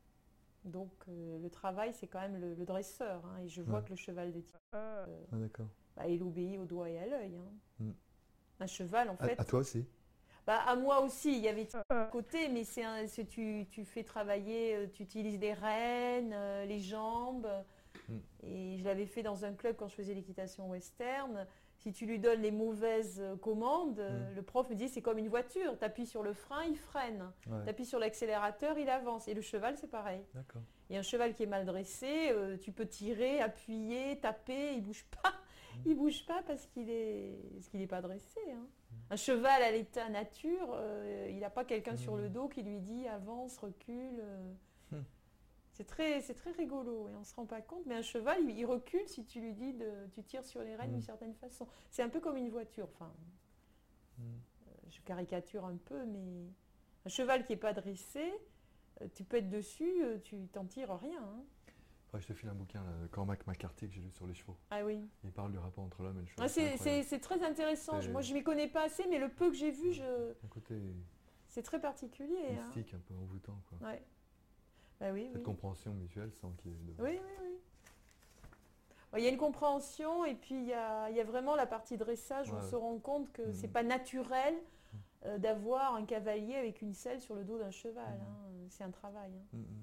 Donc, euh, le travail, c'est quand même le, le dresseur. Hein. Et je vois Ouais. que le cheval de type, euh, Ah, d'accord. bah, il obéit au doigt et à l'œil. Hein. Mm. Un cheval, en À, fait, à toi aussi. bah, à moi aussi, il y avait un côté, mais c'est un- c'est- tu, tu fais travailler, euh, tu utilises les rênes, euh, les jambes. Mm. Et je l'avais fait dans un club quand je faisais l'équitation western. Si tu lui donnes les mauvaises euh, commandes, euh, Mm. le prof me dit c'est comme une voiture. Tu appuies sur le frein, il freine. Ouais. Tu appuies sur l'accélérateur, il avance. Et le cheval, c'est pareil. D'accord. Et un cheval qui est mal dressé, euh, tu peux tirer, appuyer, taper, il bouge pas. Il bouge pas parce qu'il est, parce qu'il n'est pas dressé. Hein. Un cheval à l'état nature, euh, il n'a pas quelqu'un sur le dos qui lui dit avance, recule. euh. Hmm. C'est très, c'est très rigolo et on se rend pas compte. Mais un cheval, il, il recule si tu lui dis de, tu tires sur les rênes Hmm. d'une certaine façon. C'est un peu comme une voiture. Enfin, Mm. je caricature un peu, mais un cheval qui est pas dressé, euh, tu peux être dessus, euh, tu t'en tires rien. Hein. Faudrait que je te file un bouquin là, de Cormac McCarthy que j'ai lu sur les chevaux. Ah oui. Il parle du rapport entre l'homme et le cheval. Ah, c'est, c'est, incroyable. c'est très intéressant. C'est- Moi, je m'y connais pas assez, mais le peu que j'ai vu, je... Un côté c'est très particulier. Hein. mystique, un peu envoûtant, quoi. Ouais. Bah oui, Cette oui. compréhension mutuelle sans qu'il y ait de... Oui, oui, oui. Ouais, il y a une compréhension et puis il y a, il y a vraiment la partie dressage où on Ouais. se rend compte que Mhm. c'est pas naturel euh, d'avoir un cavalier avec une selle sur le dos d'un cheval. Mhm. Hein. C'est un travail. Hein. Mm, mm.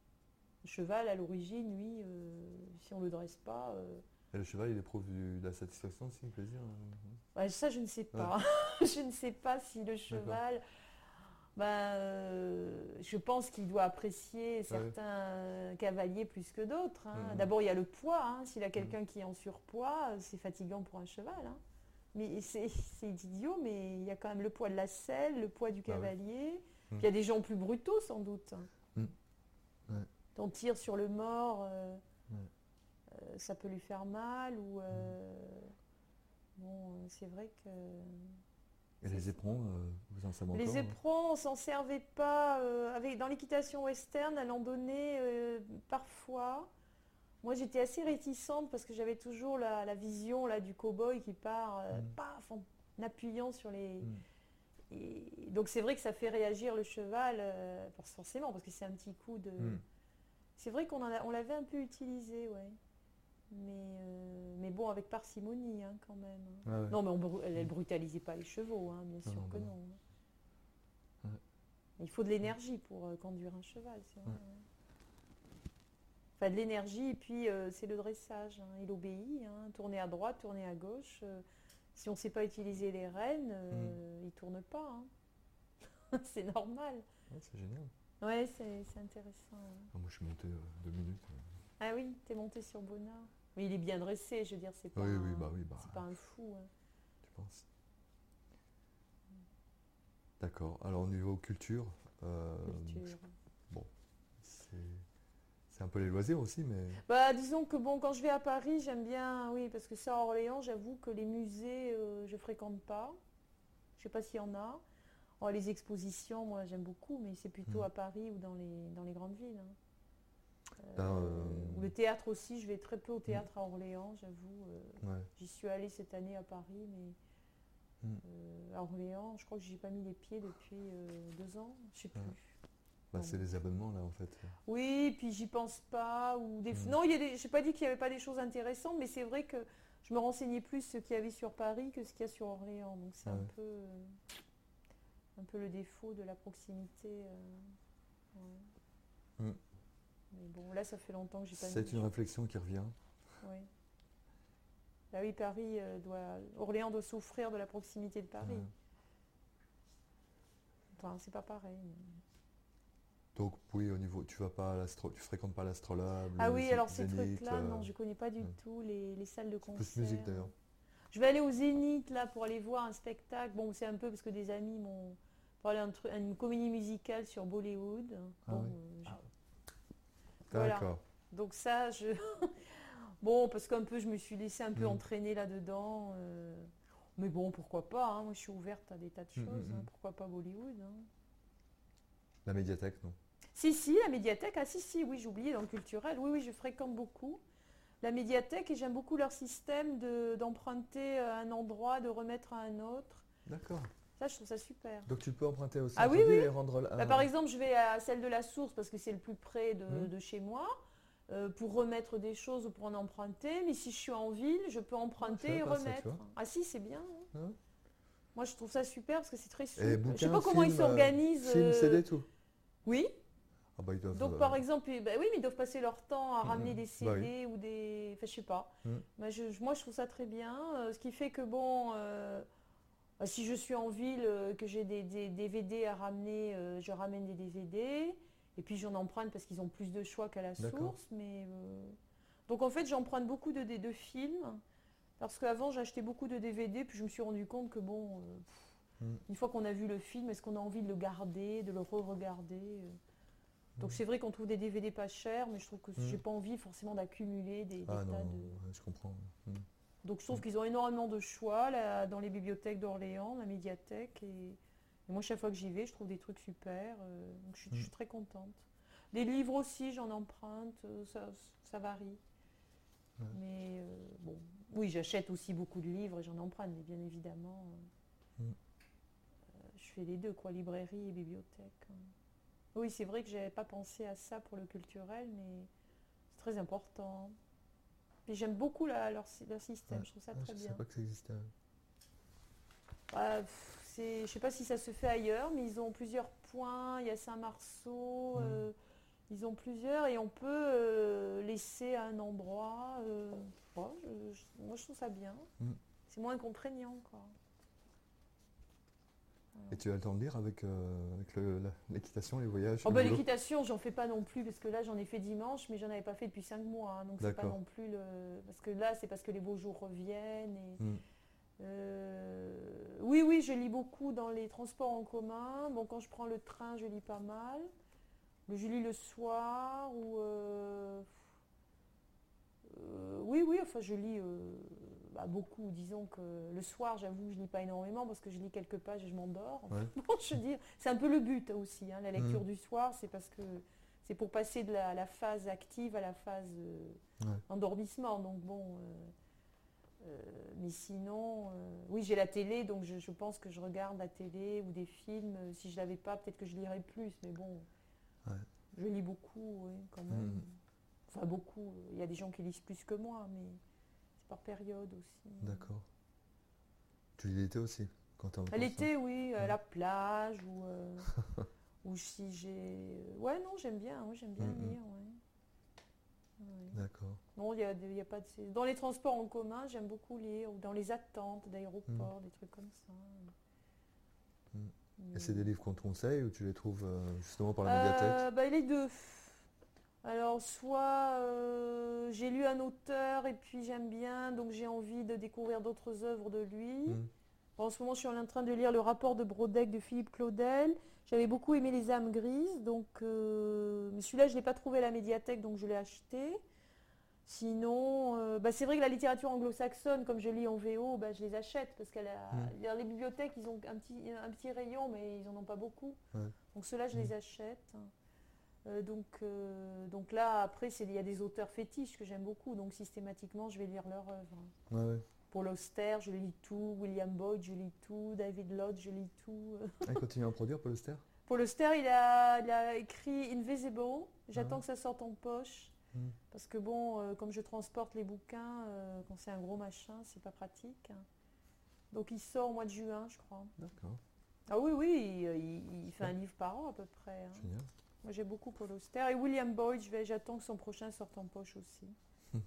Le cheval, à l'origine, lui, euh, si on le dresse pas, euh, Et le cheval, il éprouve du- de la satisfaction aussi, du plaisir. hein. ouais, ça, je ne sais pas. Je ne sais pas si le cheval. Ben, euh, je pense qu'il doit apprécier certains cavaliers plus que d'autres. Hein. Mhm. D'abord, il y a le poids. Hein. S'il a quelqu'un qui est en surpoids, euh, c'est fatigant pour un cheval. Hein. Mais c'est c'est idiot, mais il y a quand même le poids de la selle, le poids du Bah oui. cavalier. Mhm. Puis il y a des gens plus brutaux, sans doute. Mhm. Ouais. On tire sur le mort, euh, Ouais. euh, ça peut lui faire mal. Ou euh, bon, c'est vrai que. Et les éperons, euh, vous en savez encore Les hein éperons, on s'en servait pas. euh, avec, dans l'équitation western, elle en donnait euh, parfois. Moi, j'étais assez réticente parce que j'avais toujours la, la vision là, du cow-boy qui part euh, Mm. paf, en appuyant sur les. Mm. Et donc, c'est vrai que ça fait réagir le cheval, euh, forcément, parce que c'est un petit coup de. Mm. C'est vrai qu'on en a- on l'avait un peu utilisé, ouais. Mais, euh, mais bon, avec parcimonie, hein, quand même. Ouais, ouais. Non, mais on bru- elle ne brutalisait pas les chevaux, hein, bien Non, sûr non, que bah non. Ouais. Il faut de l'énergie pour euh, conduire un cheval, c'est vrai. Ouais. Enfin, de l'énergie, et puis euh, c'est le dressage. Hein. Il obéit, hein. Tourner à droite, tourner à gauche. euh, Si on ne sait pas utiliser les rênes, euh, ils ne tournent pas. Hein. C'est normal. Ouais, c'est génial. Ouais, c'est c'est intéressant. Ouais. Ah, moi, je suis monté euh, deux minutes. euh. Ah oui, t'es monté sur Bonnard. Mais il est bien dressé, je veux dire, c'est pas, Oui, un, oui, bah oui, bah, c'est pas un fou. Hein. tu penses. D'accord. Alors, au niveau culture, euh, Culture. bon, c'est c'est un peu les loisirs aussi, mais Bah, disons que bon, quand je vais à Paris, j'aime bien, oui, parce que ça, à Orléans, j'avoue que les musées, euh, je fréquente pas. Je sais pas s'il y en a. Oh, les expositions, moi, j'aime beaucoup, mais c'est plutôt Hmm. à Paris ou dans les, dans les grandes villes. Hein. là, Euh, euh, ou le théâtre aussi, je vais très peu au théâtre à Orléans, j'avoue. euh, ouais. J'y suis allée cette année à Paris, mais Hmm. euh, à Orléans, je crois que j'y ai pas mis les pieds depuis euh, deux ans, je sais plus. Ouais. Bah, c'est les abonnements, là, en fait. Oui, puis j'y pense pas. Ou des... Mm. Non, il y a des... je n'ai pas dit qu'il n'y avait pas des choses intéressantes, mais c'est vrai que je me renseignais plus ce qu'il y avait sur Paris que ce qu'il y a sur Orléans. Donc c'est Ouais. un peu, euh, un peu le défaut de la proximité. euh, ouais. Mm. Mais bon, là, ça fait longtemps que j'ai pas C'est mis. une réflexion qui revient. Oui. Bah oui, Paris euh, doit. Orléans doit souffrir de la proximité de Paris. Ouais. Enfin, c'est pas pareil. mais- Donc, oui, au niveau, tu vas pas à l'astro, tu fréquentes pas l'Astrolabe, Ah le oui, Zé- alors ces Zénith, trucs-là, euh, non, je connais pas du ouais. tout les, les salles de c'est concert. plus musique d'ailleurs. Je vais aller au Zénith là pour aller voir un spectacle. Bon, c'est un peu parce que des amis m'ont parlé d'un truc- une comédie musicale sur Bollywood. Ah Bon, oui. euh, je- Voilà. D'accord. Donc ça, je. Bon, parce qu'un peu, je me suis laissée un peu Mm. entraîner là-dedans. euh, Mais bon, pourquoi pas, hein. Moi, je suis ouverte à des tas de Mm, choses. mm, hein. mm. Pourquoi pas Bollywood, hein. La médiathèque, non. Si, si, la médiathèque. Ah si, si, oui, j'ai oublié, dans le culturel. Oui, oui, je fréquente beaucoup la médiathèque et j'aime beaucoup leur système de, d'emprunter à un endroit, de remettre à un autre. D'accord. Ça, je trouve ça super. Donc tu peux emprunter au Ah oui, centre-ville oui. et rendre la- Bah, un- par exemple, je vais à celle de la Source parce que c'est le plus près de, Mhm. de chez moi euh, pour remettre des choses ou pour en emprunter. Mais si je suis en ville, je peux emprunter savais et pas ça, tu remettre. vois. Ah si, c'est bien. hein. Hein. Moi, je trouve ça super parce que c'est très Et souple. Je sais bouquins, pas comment ils films, euh, s'organisent. Films, euh, C D, tout. Oui. Ah bah ils doivent. Donc euh, par exemple, bah oui, mais ils doivent passer leur temps à Mhm. ramener des Bah C D oui. ou des... Enfin, je sais pas. Mhm. Moi je, je- moi, je trouve ça très bien. euh, ce qui fait que, bon, euh, bah, si je suis en ville, euh, que j'ai des, des D V D à ramener, euh, je ramène des D V D. Et puis j'en emprunte parce qu'ils ont plus de choix qu'à la D'accord. source. Mais, euh, donc en fait, j'emprunte beaucoup de, de, de films. Parce qu'avant, j'achetais beaucoup de D V D. Puis je me suis rendu compte que, bon, euh, pff, Mhm. une fois qu'on a vu le film, est-ce qu'on a envie de le garder, de le re-regarder euh. Donc Mhm. c'est vrai qu'on trouve des D V D pas chers, mais je trouve que Mm. j'ai pas envie forcément d'accumuler des, des Ah tas non, de. ouais, je comprends. Mm. Donc je trouve Mm. qu'ils ont énormément de choix là, dans les bibliothèques d'Orléans, la médiathèque. Et, et moi, chaque fois que j'y vais, je trouve des trucs super. euh, donc je suis, je suis Mm. très contente. Les livres aussi, j'en emprunte, euh, ça, ça varie. Ouais. Mais euh, bon, oui, j'achète aussi beaucoup de livres et j'en emprunte, mais bien évidemment, euh, Mm. euh, je fais les deux, quoi, librairie et bibliothèque. hein. Oui, c'est vrai que j'avais pas pensé à ça pour le culturel, mais c'est très important. Et j'aime beaucoup la- leur, sy- leur système, Ouais. je trouve ça Ah, très je bien. savais pas que ça existait. Ah, pff, c'est, je sais pas si ça se fait ailleurs, mais ils ont plusieurs points. Il y a Saint-Marceau, Mm. euh, ils ont plusieurs et on peut euh, laisser à un endroit. euh, ouais, je- je- moi, je trouve ça bien. Mm. C'est moins contraignant, quoi. Et tu as le temps de lire avec, euh, avec le- la- l'équitation, les voyages, Oh le bah, boulot. l'équitation, j'en fais pas non plus parce que là j'en ai fait dimanche, mais j'en avais pas fait depuis cinq mois, hein, donc c'est pas D'accord. non plus le. Parce que là c'est parce que les beaux jours reviennent. Et... Mm. Euh, Oui, oui, je lis beaucoup dans les transports en commun. Bon, quand je prends le train, je lis pas mal. Mais je lis le soir ou. euh, euh, oui, oui, enfin je lis euh, bah, beaucoup. Disons que le soir, j'avoue, je lis pas énormément parce que je lis quelques pages et je m'endors. Ouais. Bon, je veux dire, c'est un peu le but aussi, hein, la lecture Mhm. du soir, c'est parce que c'est pour passer de la, la phase active à la phase euh, Ouais. endormissement. Donc bon, euh, euh, mais sinon, euh, oui, j'ai la télé, donc je, je pense que je regarde la télé ou des films. Euh, Si je l'avais pas, peut-être que je lirais plus, mais bon, Ouais. je lis beaucoup, oui, quand même. Mhm. Enfin beaucoup. Il y a des gens qui lisent plus que moi, mais c'est par période aussi. D'accord. Tu lis l'été aussi quand t'es en À vacances, l'été, oui, à Ouais. la plage ou, euh, ou si j'ai. Ouais, non, j'aime bien, oui, j'aime bien Mm, mm. lire, ouais. Ouais. non. D'accord. Non, il y a, des- il y a pas de... Dans les transports en commun, j'aime beaucoup lire, ou dans les attentes d'aéroports, des trucs comme ça. Mm. Mais- Et c'est des livres qu'on te conseille ou tu les trouves euh, justement par la Euh, médiathèque? bah, les deux. Alors, soit euh, j'ai lu un auteur et puis j'aime bien, donc j'ai envie de découvrir d'autres œuvres de lui. Mm. Bon, en ce moment, je suis en train de lire Le rapport de Brodeck de Philippe Claudel. J'avais beaucoup aimé Les âmes grises, donc euh, mais celui-là, je ne l'ai pas trouvé à la médiathèque, donc je l'ai acheté. Sinon, euh, bah, c'est vrai que la littérature anglo-saxonne, comme je lis en V O, bah, je les achète parce qu'elle a, Mm. dans les bibliothèques, ils ont un petit, un petit rayon, mais ils n'en ont pas beaucoup. Ouais. Donc ceux-là, je Mm. les achète. Euh, donc, euh, donc là, après, c'est- il y a des auteurs fétiches que j'aime beaucoup, donc systématiquement, je vais lire leurs œuvres. Ouais, ouais. Paul Auster, je lis tout. William Boyd, je lis tout. David Lodge, je lis tout. Ah, il continue à en produire, Paul Auster? Paul Auster, il a, il a écrit Invisible. J'attends Ah. que ça sorte en poche. Mm. Parce que bon, euh, comme je transporte les bouquins, euh, quand c'est un gros machin, c'est pas pratique. Donc il sort au mois de juin, je crois. D'accord, Ah oui, oui, il, il- il fait un livre par an à peu près. hein. génial. Moi j'ai beaucoup Paul Auster. Et William Boyd, je vais- j'attends que son prochain sorte en poche aussi. Hmm.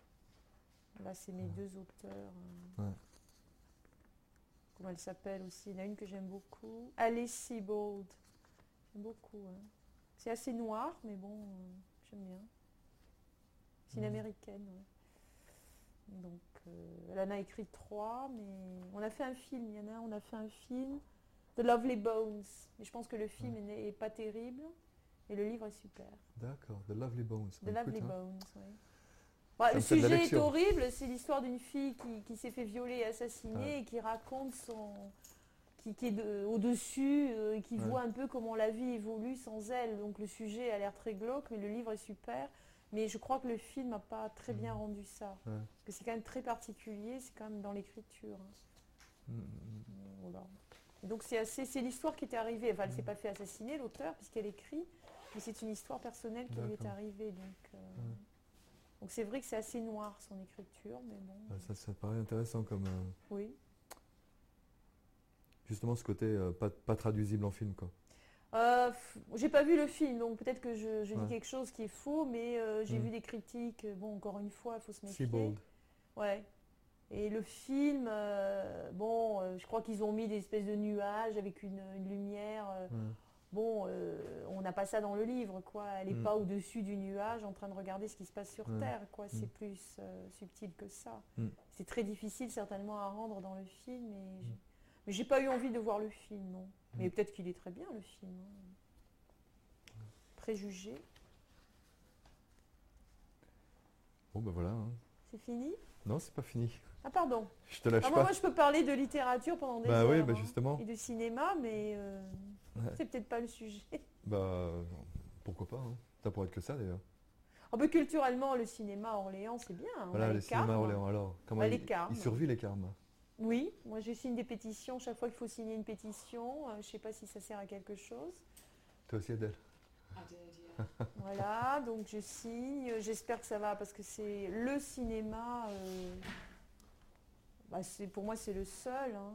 Là, c'est mes Ouais. deux auteurs. euh. Ouais. Comment elle s'appelle aussi? Il y en a une que j'aime beaucoup. Alice Sebold. J'aime beaucoup. hein. C'est assez noir, mais bon, euh, j'aime bien. C'est une Mhm. américaine. ouais. Donc, euh, elle en a écrit trois, mais on a fait un film. Il y en a un, on a fait un film, The Lovely Bones. Mais je pense que le film Ouais. n'est est pas terrible, et le livre est super. D'accord, The Lovely Bones. The Bah, écoute, Lovely hein, Bones, oui. Bah, Ça le me fait de la sujet est lecture. horrible, c'est l'histoire d'une fille qui, qui s'est fait violer et assassiner Ouais. et qui raconte son... qui, qui est de- au-dessus, euh, et qui Ouais. voit un peu comment la vie évolue sans elle. Donc le sujet a l'air très glauque, mais le livre est super. Mais je crois que le film n'a pas très bien Mhm. rendu ça. Ouais. Parce que c'est quand même très particulier, c'est quand même dans l'écriture. hein. Mm, mm, Voilà. Et donc c'est assez, c'est l'histoire qui était arrivée. Enfin, elle ne s'est Mhm. pas fait assassiner, l'auteur, puisqu'elle écrit, mais c'est une histoire personnelle qui lui est D'accord. arrivée. Donc euh, Ouais. donc c'est vrai que c'est assez noir son écriture, mais bon. Bah, ça, ça paraît intéressant comme euh, Oui. justement ce côté euh, pas, pas traduisible en film, quoi. Euh, f- j'ai pas vu le film, donc peut-être que je, je dis Ouais. quelque chose qui est faux, mais euh, j'ai Mm. vu des critiques. Bon, encore une fois, il faut se méfier. Seabold. Ouais. Et le film, euh, bon, euh, je crois qu'ils ont mis des espèces de nuages avec une, une lumière. euh, Ouais. Bon, euh, on n'a pas ça dans le livre, quoi. Elle n'est Mm. pas au-dessus du nuage en train de regarder ce qui se passe sur Ouais. Terre, quoi. C'est Mm. plus euh, subtil que ça. Mm. C'est très difficile certainement à rendre dans le film, mais Mm. j'ai- mais j'ai pas eu envie de voir le film, non. Mais Mm. peut-être qu'il est très bien, le film. hein. Préjugé. Bon, ben voilà, hein. C'est fini? Non, c'est pas fini. Ah, pardon. Je te lâche Ah, moi, pas. moi, je peux parler de littérature pendant des Bah oui, heures, bah hein, justement. et de cinéma, mais euh, Ouais. c'est peut-être pas le sujet. Bah, euh, pourquoi pas, hein. Ça pourrait être que ça, d'ailleurs. Ah, bah, culturellement, le cinéma à Orléans, c'est bien. On Voilà, a le les cinéma Carmes. Orléans. Alors, comment Bah, il, les Carmes. il survit les Carmes? Oui, moi je signe des pétitions chaque fois qu'il faut signer une pétition. Euh, je ne sais pas si ça sert à quelque chose. Toi aussi, Adèle? I did, yeah. Voilà, donc je signe. J'espère que ça va parce que c'est le cinéma. euh, bah, c'est- pour moi, c'est le seul. hein.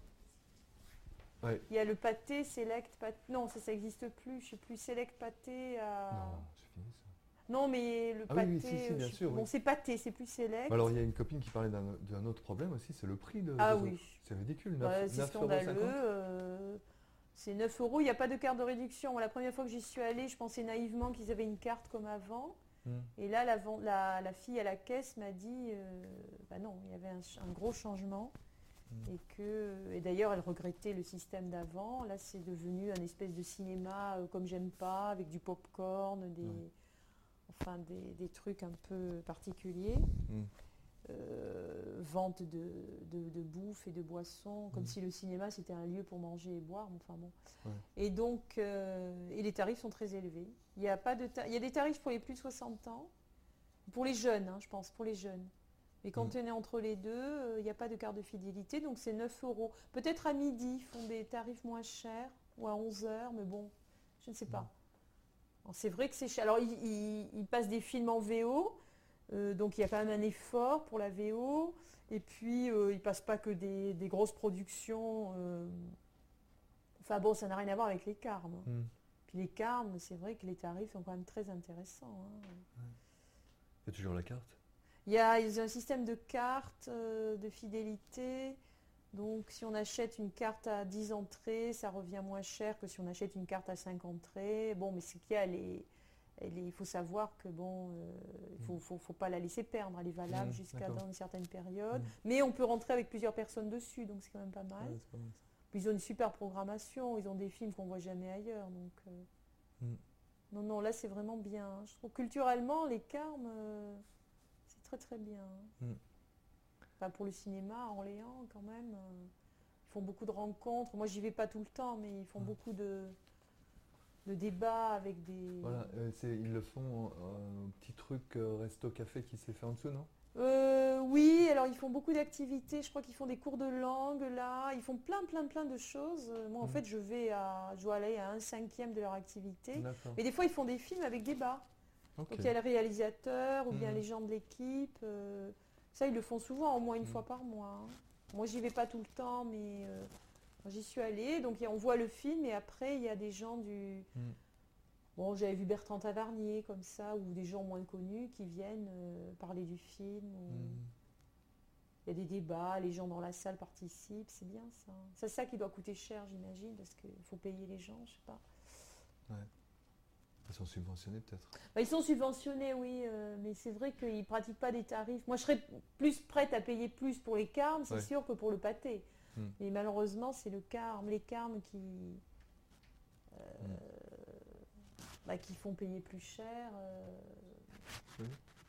Ouais. Il y a le pâté, Select Pâté. Non, ça, ça n'existe plus. Je ne sais plus, Select Pâté à. Non, c'est fini ça. Non, mais le Ah oui, pâté. oui, si, si, euh, bien je sais sûr, plus. oui. Bon, c'est pâté, c'est plus Select. Bah alors, il y a une copine qui parlait d'un d'un autre problème aussi, c'est le prix de. Ah des oui. autres. C'est ridicule, Bah, neuf c'est neuf euros scandaleux. cinquante. euh, c'est neuf euros. Il n'y a pas de carte de réduction. Moi, la première fois que j'y suis allée, je pensais naïvement qu'ils avaient une carte comme avant. Hmm. Et là, la, ven- la- la fille à la caisse m'a dit, euh, bah non, il y avait un, ch- un gros changement. Hmm. Et que, et d'ailleurs, elle regrettait le système d'avant. Là, c'est devenu un espèce de cinéma euh, comme j'aime pas, avec du pop-corn, des, Ouais. enfin des, des trucs un peu particuliers. Hmm. Euh, vente de, de- de bouffe et de boissons, comme Mm. si le cinéma c'était un lieu pour manger et boire. mais Enfin bon. Ouais. Et donc, euh, et les tarifs sont très élevés. Il y a pas de, ta- il y a des tarifs pour les plus de soixante ans, pour les jeunes, hein, je pense, pour les jeunes. Mais quand Mm. on est entre les deux, euh, il n'y a pas de carte de fidélité, donc c'est neuf euros. Peut-être à midi, ils font des tarifs moins chers, ou à onze heures, mais bon, je ne sais pas. Alors, c'est vrai que c'est cher. Alors, ils il, il passent des films en V O. Euh, donc il y a quand même un effort pour la V O. Et puis euh, ils ne passent pas que des, des grosses productions. euh. Enfin bon, ça n'a rien à voir avec les Carmes. Hmm. Puis les Carmes, c'est vrai que les tarifs sont quand même très intéressants. hein. Il y a toujours la carte. Il y a, ils ont un système de cartes euh, de fidélité. Donc si on achète une carte à dix entrées, ça revient moins cher que si on achète une carte à cinq entrées. Bon, mais ce qu'il y a, elle est, elle est- il faut savoir que bon, euh, il faut, faut, faut pas la laisser perdre. Elle est valable Mmh, jusqu'à d'accord. dans une certaine période. Mmh. Mais on peut rentrer avec plusieurs personnes dessus, donc c'est quand même pas mal. Ouais, c'est pas mal, ça. Puis ils ont une super programmation, ils ont des films qu'on voit jamais ailleurs. Donc euh, Mm. non, non, là c'est vraiment bien. Je trouve culturellement, les Carmes, euh, c'est très très bien. Mm. Enfin, pour le cinéma, à Orléans quand même, euh, ils font beaucoup de rencontres. Moi j'y vais pas tout le temps, mais ils font Mm. beaucoup de, de débats avec des... Voilà, euh, c'est- ils le font, euh, un petit truc euh, resto-café qui s'est fait en dessous, non? Euh, oui, alors ils font beaucoup d'activités. Je crois qu'ils font des cours de langue là. Ils font plein, plein, plein de choses. Euh, Moi, en Mhm. fait, je vais à, je dois aller à un cinquième de leur activité. D'accord. Mais des fois, ils font des films avec débat. Ok. Donc il y a le réalisateur ou bien Mhm. les gens de l'équipe. euh, ça, ils le font souvent, au moins une Mhm. fois par mois. hein. Moi, j'y vais pas tout le temps, mais euh, j'y suis allée. Donc il y a- on voit le film et après, il y a des gens du... Mhm. Bon, j'avais vu Bertrand Tavernier comme ça, ou des gens moins connus qui viennent euh, parler du film. ou- Mhm. Il y a des débats, les gens dans la salle participent, c'est bien ça. C'est ça qui doit coûter cher, j'imagine, parce qu'il faut payer les gens, je sais pas. Ils sont subventionnés peut-être. Bah, ils sont subventionnés, oui, euh, mais c'est vrai qu'ils ne pratiquent pas des tarifs. Moi, je serais plus prête à payer plus pour les carmes, c'est Ouais. sûr, que pour le pâté. Mm. Mais malheureusement, c'est le carme, les carmes qui, euh, Mm. bah, qui font payer plus cher. euh. Oui.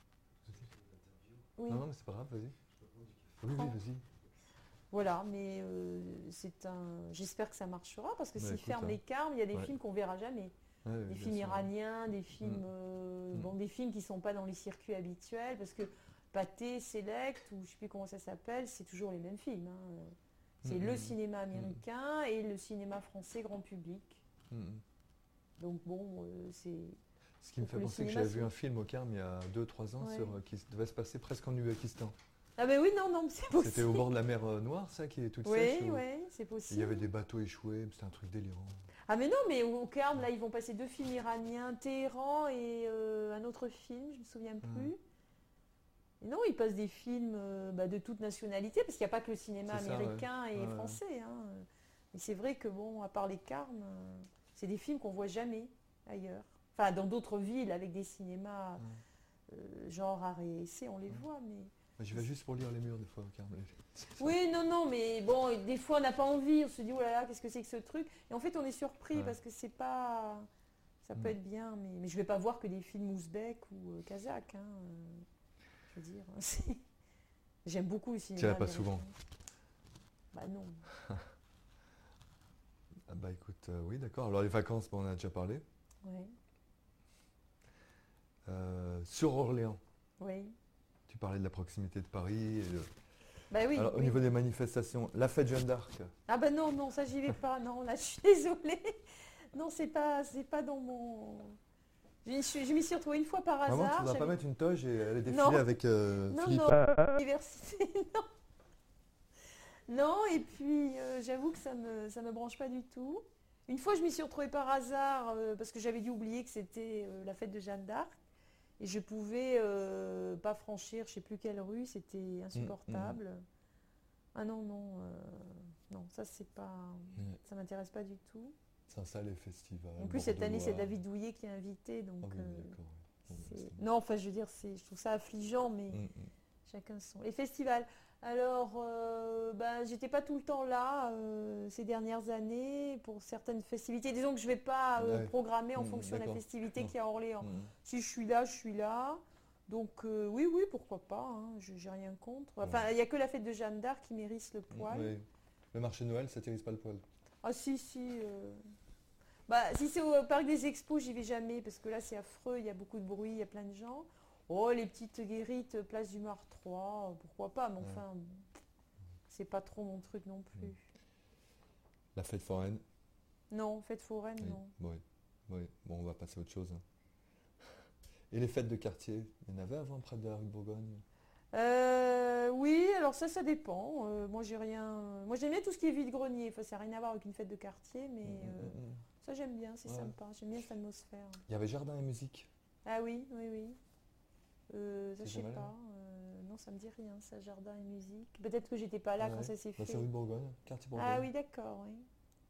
Oui, Non, non, mais c'est pas grave, vas-y. Oui, Prends. oui, vas-y. voilà, mais euh, c'est un. J'espère que ça marchera parce que Bah, s'ils écoute, ferment hein. les carmes, il y a des Ouais. films qu'on verra jamais. Ouais, Des bien films sûr. iraniens, des films, Mm. euh, Mm. bon, des films qui ne sont pas dans les circuits habituels, parce que Pathé, Select, ou je ne sais plus comment ça s'appelle, c'est toujours les mêmes films. hein. C'est Mm, le mm, cinéma américain et le cinéma français grand public. mm, mm. Donc bon, euh, c'est... Ce qui me Donc fait le penser que cinéma, j'avais vu c'est- un film au Carme il y a deux trois ans Ouais. sur, euh, qui s- devait se passer presque en Uzbékistan. Ah ben oui, non, non, c'est possible. C'était au bord de la mer euh, Noire, ça, qui est toute Oui, sèche. où- oui, c'est Il possible. y avait des bateaux échoués, c'était un truc délirant. Ah mais non, mais au Carme, là, ils vont passer deux films iraniens, Téhéran et euh, un autre film, je me souviens plus. Et non, ils passent des films euh, bah, de toute nationalité, parce qu'il n'y a pas que le cinéma C'est ça, américain ouais. et Ouais, ouais. français. hein. Mais c'est vrai que, bon, à part les Carmes, euh, c'est des films qu'on voit jamais ailleurs. Enfin, dans d'autres villes, avec des cinémas Mm. euh, genre art et essai, on les Mm. voit, mais... Moi, J'y vais juste pour lire les murs des fois au Carme. Oui, non, non, mais bon, des fois on n'a pas envie, on se dit oh là là, qu'est-ce que c'est que ce truc? Et en fait, on est surpris Ouais. parce que c'est pas. Ça peut Mm. être bien, mais, mais je vais pas voir que des films ouzbeks ou euh, kazakhs. hein, euh, je veux dire, c'est- j'aime beaucoup le cinéma. Tu vas pas américain. souvent? Bah non. Ah bah écoute, euh, oui, d'accord. Alors les vacances, bon, on en a déjà parlé. Ouais, Euh, sur Orléans, oui. tu parlais de la proximité de Paris. et le- Bah oui. Alors au oui. niveau des manifestations, la fête Jeanne d'Arc, Ah bah non, non, ça j'y vais pas. Non, là je suis désolée. Non, c'est pas, c'est pas dans mon. Je m'y suis, je m'y suis retrouvée une fois par maman, tu hasard. voudrais pas j'avais- mettre une toge et aller défiler Non. avec euh, Non, Philippe? non, à l'université, non. Non, et puis euh, j'avoue que ça me, ça me branche pas du tout. Une fois, je m'y suis retrouvée par hasard euh, parce que j'avais dû oublier que c'était euh, la fête de Jeanne d'Arc. Et je pouvais euh, pas franchir, je sais plus quelle rue, c'était insupportable. Ah non, non, euh, non, ça c'est pas, Ouais. ça m'intéresse pas du tout. C'est ça les festivals. En plus, cette année, c'est bordellois. David Douillet qui est invité, donc. Ah oui, euh, d'accord. Bon, bah, c'est- c'est- non, enfin, je veux dire, c'est, je trouve ça affligeant, mais. Mm, mm. Chacun son. Les festivals. Alors, euh, ben, j'étais pas tout le temps là euh, ces dernières années pour certaines festivités. Disons que je vais pas euh, Ouais. programmer en Mm, fonction de la d'accord. festivité Mm. qu'il y a à Orléans. Mm. Si je suis là, je suis là. Donc euh, oui, oui, pourquoi pas. hein, je- J'ai rien contre. Enfin, Ouais. il n'y a que la fête de Jeanne d'Arc qui m'hérisse le poil. Oui. Le marché de Noël, ça t'érisse pas le poil. Ah si, si. euh, Bah, si c'est au parc des expos, j'y vais jamais parce que là c'est affreux, il y a beaucoup de bruit, il y a plein de gens. Oh, les petites guérites, euh, place du Mar trois, pourquoi pas, mais Ouais. enfin, c'est pas trop mon truc non plus. Mm. La fête foraine. Non, fête foraine, Oui. non. Oui. Oui. Bon, on va passer à autre chose. hein. Et les fêtes de quartier, il y en avait avant près de la rue de Bourgogne? Euh, oui, alors ça, ça dépend. Euh, moi, j'ai rien. Moi, j'aime bien tout ce qui est vide-grenier. Enfin, ça n'a rien à voir avec une fête de quartier, mais Mm, mm, euh, mm, mm. ça, j'aime bien, c'est Ouais. sympa. J'aime bien cette atmosphère. Il y avait jardin et musique. Ah oui, oui, oui. Euh, ça, C'est je sais jamais là pas. Euh, non, ça me dit rien, ça, jardin et musique. Peut-être que j'étais pas là Ouais. quand ça s'est Bah, fait. c'est rue de Bourgogne, quartier Bourgogne. Ah oui, d'accord, oui.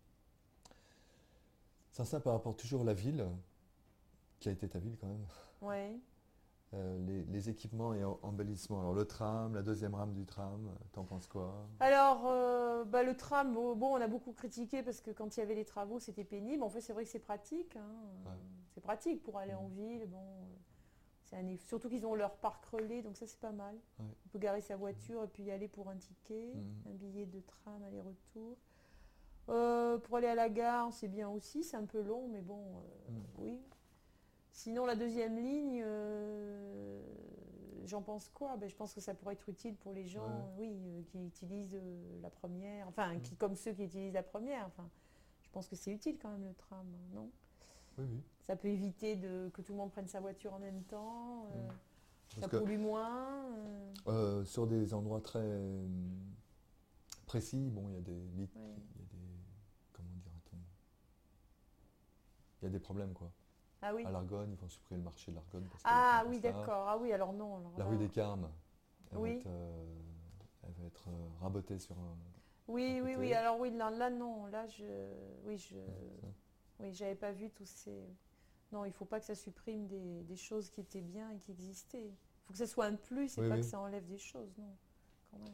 Sans ça, par rapport toujours à la ville, qui a été ta ville quand même, Ouais. euh, les, les équipements et en- embellissements. Alors le tram, la deuxième rame du tram, euh, t'en penses quoi? Alors, euh, bah, le tram, bon, bon, on a beaucoup critiqué parce que quand il y avait les travaux, c'était pénible. En fait, c'est vrai que c'est pratique, hein. Ouais. C'est pratique pour aller en Mhm. ville. Bon, euh, c'est un eff- surtout qu'ils ont leur parc relais, donc ça, c'est pas mal. Ouais. On peut garer sa voiture et puis y aller pour un ticket, Mhm. un billet de tram aller-retour. Euh, pour aller à la gare, c'est bien aussi. C'est un peu long, mais bon, euh, Mhm. oui. Sinon, la deuxième ligne, euh, j'en pense quoi? Ben, je pense que ça pourrait être utile pour les gens, Ouais. euh, oui, euh, qui utilisent euh, la première, enfin, Mm. qui, comme ceux qui utilisent la première. Enfin, je pense que c'est utile quand même le tram, non? Oui, oui. Ça peut éviter de, que tout le monde prenne sa voiture en même temps, euh, Mm. ça Parce que pollue moins. euh, euh, sur des endroits très euh, précis, bon, il y a des lits, ouais. il y a des, comment dirait-on, il y a des problèmes quoi. Ah oui. À l'Argonne, ils vont supprimer le marché de l'Argonne parce que Ah c'est oui, ça. d'accord. Ah oui, alors non. alors La là- rue des Carmes, elle Oui. va être, euh, elle va être euh, rabotée sur un. Oui, à oui, côté. oui. Alors oui, là, là, non. Là, je, oui, je, ça. oui, j'avais pas vu tous ces. Non, il faut pas que ça supprime des, des choses qui étaient bien et qui existaient. Il faut que ça soit un plus et Oui, pas oui. que ça enlève des choses, non. Quand même.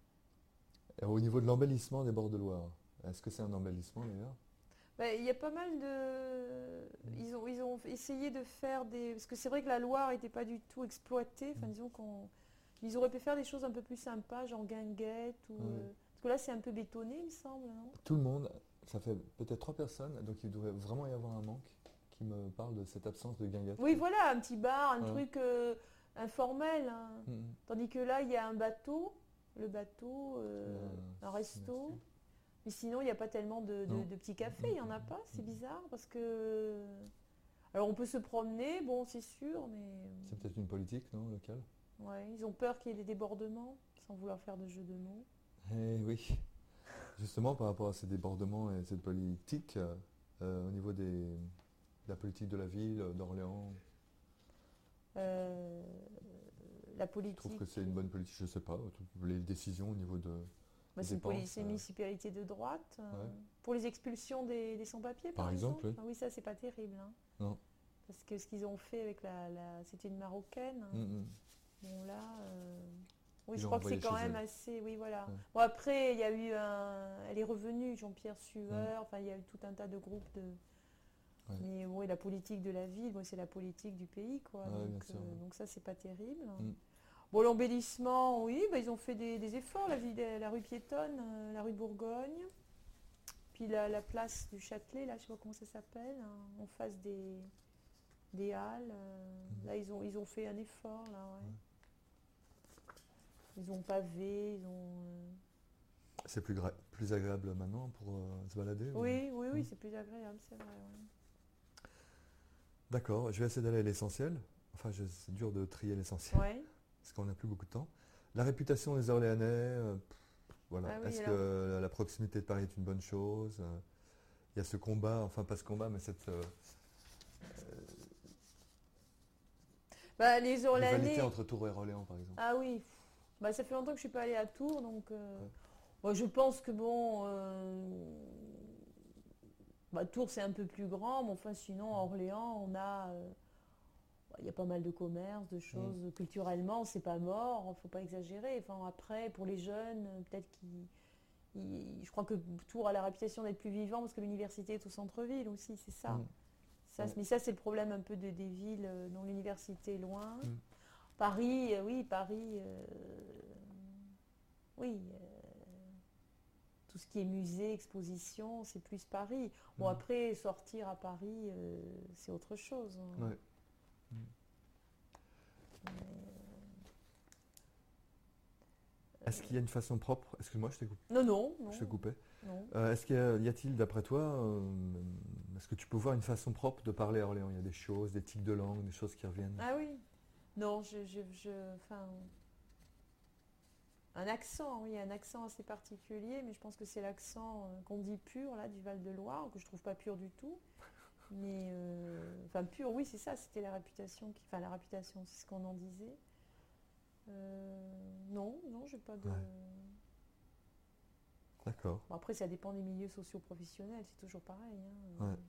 Et au niveau de l'embellissement des bords de Loire, est-ce que c'est un embellissement d'ailleurs? Ben, il y a pas mal de. Ils ont, ils ont essayé de faire des. Parce que c'est vrai que la Loire n'était pas du tout exploitée. Enfin, Mm. disons qu'on. Ils auraient pu faire des choses un peu plus sympas, genre guinguettes ou. Ouais. euh, Parce que là, c'est un peu bétonné, il me semble, non? Tout le monde, ça fait peut-être trois personnes, donc il devrait vraiment y avoir un manque qui me parle de cette absence de guinguette. Oui, voilà, un petit bar, un Ouais. truc euh, informel, hein. Mm. Tandis que là, il y a un bateau, le bateau, euh, Ouais, un resto. merci. Mais sinon, il n'y a pas tellement de, de- Non. de petits cafés, il n'y en a Mm. pas, c'est Mm. bizarre parce que. Alors, on peut se promener, bon, c'est sûr, mais. C'est peut-être une politique, non, locale? Ouais, ils ont peur qu'il y ait des débordements, sans vouloir faire de jeu de mots. Eh oui. Justement, par rapport à ces débordements et cette politique, euh, euh, au niveau des, de la politique de la ville, euh, d'Orléans, Euh, la je politique. trouve que c'est une bonne politique, je sais pas, toutes les décisions au niveau de. Bah, c'est une, dépenses, poli- c'est une euh. municipalité de droite. euh, Ouais. Pour les expulsions des, des sans-papiers, par, Par exemple, Ah oui, ça, c'est pas terrible, hein. Non. Parce que ce qu'ils ont fait avec la. la- C'était une Marocaine, hein. Mm, mm. Bon, là. euh, Oui, Ils je l'ont crois que c'est envoyée quand chez même elle. assez. Oui, voilà. Ouais. Bon, après, il y a eu un. Elle est revenue, Jean-Pierre Mm. Sueur. Enfin, il y a eu tout un tas de groupes de. Ouais. Mais oui, la politique de la ville, moi, c'est la politique du pays, quoi. Ouais, donc, bien sûr, ouais. donc ça, c'est pas terrible. Mm. Bon, l'embellissement, oui, bah, ils ont fait des, des efforts, la, ville, la rue piétonne, euh, la rue de Bourgogne, puis la, la place du Châtelet, là, je sais pas comment ça s'appelle, hein, en face des, des halles. euh, Mhm. Là, ils ont, ils ont fait un effort, là, ouais. Ils ont pavé, ils ont... euh, C'est plus, gra- plus agréable maintenant pour euh, se balader ou- Oui, oui, oui, Mm. c'est plus agréable, c'est vrai, ouais. D'accord, je vais essayer d'aller à l'essentiel. Enfin, je- c'est dur de trier l'essentiel Ouais. parce qu'on n'a plus beaucoup de temps. La réputation des Orléanais, euh, pff, voilà. Ah oui, Est-ce alors- que la proximité de Paris est une bonne chose? Euh, Il y a ce combat, enfin pas ce combat, mais cette euh, Bah, les rivalité Orléanais... entre Tours et Orléans, par exemple. Ah oui, bah, ça fait longtemps que je suis pas allée à Tours, donc euh, Ouais. moi, je pense que bon, euh, bah, Tours c'est un peu plus grand, mais enfin sinon à Orléans on a, euh, bah, il y a pas mal de commerces, de choses culturellement, c'est pas mort, faut pas exagérer. Enfin après pour les jeunes, euh, peut-être qu'ils, ils- je crois que Tours a la réputation d'être plus vivant parce que l'université est au centre-ville aussi, c'est ça. Mm. Ça, Ouais. Mais ça, c'est le problème un peu de, des villes euh, dont l'université est loin. Mm. Paris, euh, oui, Paris, euh, oui. euh, tout ce qui est musée, exposition, c'est plus Paris. Bon, Mm. après, sortir à Paris, euh, c'est autre chose, hein. Ouais. Mm. Mais, Est-ce qu'il y a une façon propre? Excuse-moi, je t'ai coupé. non, non, non. Je t'ai coupé. non. Euh, est-ce qu'il y, a- y a-t-il, d'après toi, euh, est-ce que tu peux voir une façon propre de parler à Orléans? Il y a des choses, des tics de langue, des choses qui reviennent. Ah oui. Non, je, je, je- enfin, un accent, oui, un accent assez particulier, mais je pense que c'est l'accent euh, qu'on dit pur, là, du Val-de-Loire, que je trouve pas pur du tout. Mais, euh, enfin, pur, oui, c'est ça, c'était la réputation. Qui, enfin, la réputation, c'est ce qu'on en disait. Euh, non, non, j'ai pas de. Ouais. D'accord. Bon, après, ça dépend des milieux socio-professionnels, c'est toujours pareil. Hein. Ouais.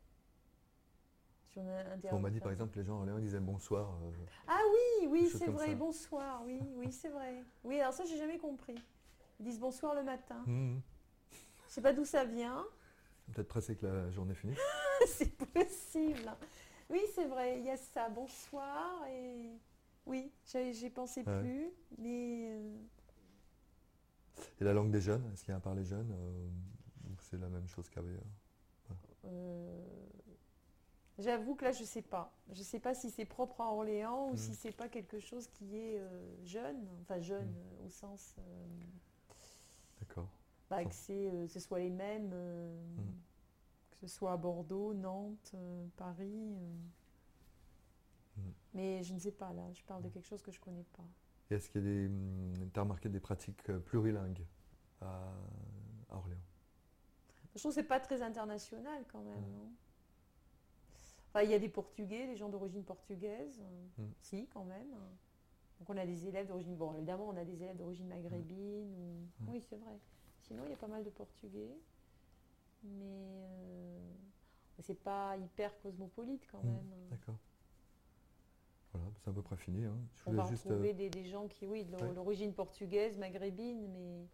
Si on, a On m'a dit par exemple, les gens à Orléans disaient bonsoir. euh, Ah oui, oui, Des choses c'est comme vrai, ça. bonsoir, oui, oui, c'est vrai. Oui, alors ça, j'ai jamais compris. Ils disent bonsoir le matin. hum, Je sais pas d'où ça vient. Peut-être pressé que la journée finisse. C'est possible. Oui, c'est vrai, il y a ça, bonsoir et. Oui, j'y j'y pensais Ouais. plus, mais. euh, Et la langue des jeunes, est-ce qu'il y a un parler jeune euh, ou c'est la même chose qu'avait euh, euh, J'avoue que là, je sais pas. Je sais pas si c'est propre à Orléans ou Mm. si c'est pas quelque chose qui est euh, jeune, enfin jeune Mm. euh, au sens euh, D'accord. bah, Sans- que c'est, euh, ce soit les mêmes, euh, Mm. que ce soit à Bordeaux, Nantes, euh, Paris. euh. Mm. Mais je ne sais pas là. Je parle de Mm. quelque chose que je connais pas. Et est-ce qu'il y a des. Tu as remarqué des pratiques euh, plurilingues à, à Orléans? Je trouve que c'est pas très international quand même, Mm. non? Enfin, il y a des Portugais, des gens d'origine portugaise, euh, Mm. si quand même. Donc on a des élèves d'origine, bon évidemment on a des élèves d'origine maghrébine, ou... Mm. oui c'est vrai. Sinon il y a pas mal de Portugais, mais euh, c'est pas hyper cosmopolite quand Mm. même. D'accord. Voilà, c'est à peu près fini. hein. Je On voulais va juste. retrouver euh, des, des gens qui, oui, de l'or- Ouais. l'origine portugaise, maghrébine, mais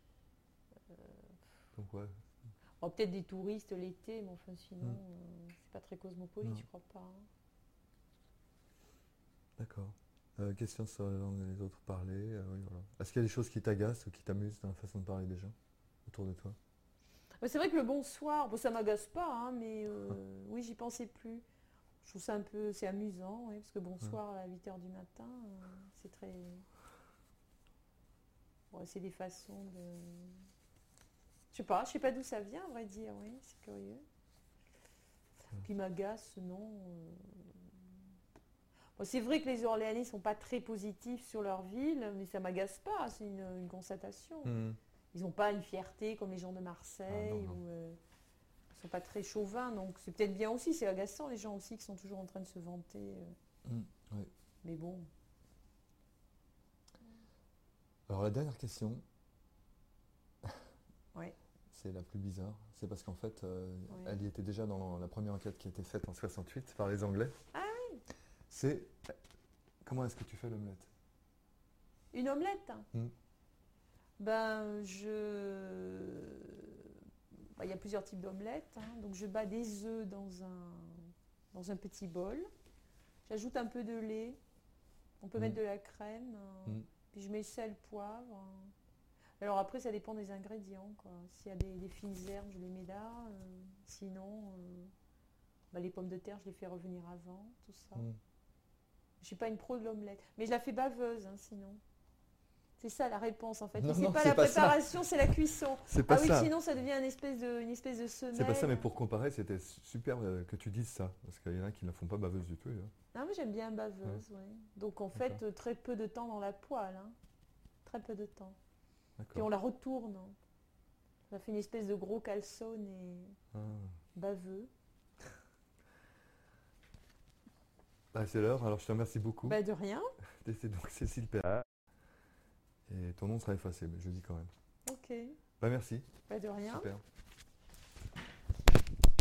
donc, ouais. bon, peut-être des touristes l'été, mais enfin sinon Mm. euh, c'est pas très cosmopolite, Non. je crois pas. hein. D'accord. Euh, question sur la langue des autres parler. euh, oui, voilà. Est-ce qu'il y a des choses qui t'agacent ou qui t'amusent dans la façon de parler des gens autour de toi? Ouais, c'est vrai que le bonsoir, bon, ça m'agace pas, hein, mais euh, oui, j'y pensais plus. Je trouve ça un peu, c'est amusant, ouais, parce que bonsoir à huit heures du matin, euh, c'est très. Ouais, c'est des façons de. Je sais pas, je sais pas d'où ça vient, à vrai dire, oui, c'est curieux. Qui m'agace, non. euh. Bon, c'est vrai que les Orléanais sont pas très positifs sur leur ville, mais ça m'agace pas, c'est une, une constatation. Mm. Ils n'ont pas une fierté comme les gens de Marseille, Ah, non, non. ou euh, ils sont pas très chauvins, donc c'est peut-être bien aussi, c'est agaçant les gens aussi qui sont toujours en train de se vanter. euh. Mm. Ouais. Mais bon, Alors la dernière question, ouais. c'est la plus bizarre. C'est parce qu'en fait, euh, Ouais. elle y était déjà dans la première enquête qui a été faite en soixante-huit par les Anglais. Ah oui. C'est comment est-ce que tu fais l'omelette? Une omelette. Mm. Ben, je. Ben, il y a plusieurs types d'omelettes. hein. Donc, je bats des œufs dans un, dans un petit bol. J'ajoute un peu de lait. On peut Mm. mettre de la crème. hein. Mm. Puis, je mets sel, poivre. hein. Alors, après, ça dépend des ingrédients. quoi. S'il y a des, des fines herbes, je les mets là. euh, sinon, euh, ben, les pommes de terre, je les fais revenir avant. Tout ça. Mm. Je suis pas une pro de l'omelette. Mais je la fais baveuse, hein, sinon. C'est ça la réponse en fait. Non, Mais c'est non, pas c'est la pas ça. préparation, c'est la cuisson. C'est pas Ah oui, ça. sinon ça devient une espèce de, une espèce de semelle. C'est pas ça, mais pour comparer, c'était super euh, que tu dises ça. Parce qu'il y en a qui ne la font pas baveuse du tout. hein. Ah oui, j'aime bien baveuse, ouais. Donc en fait, euh, très peu de temps dans la poêle. hein. Très peu de temps. Puis on D'accord. la retourne. hein. Ça fait une espèce de gros calzone et Ah. baveux. Bah, c'est l'heure, alors je te remercie beaucoup. Bah de rien. C'est donc Cécile Perra. Et ton nom sera effacé, mais je le dis quand même. Ok. Bah merci, Bah de rien. super.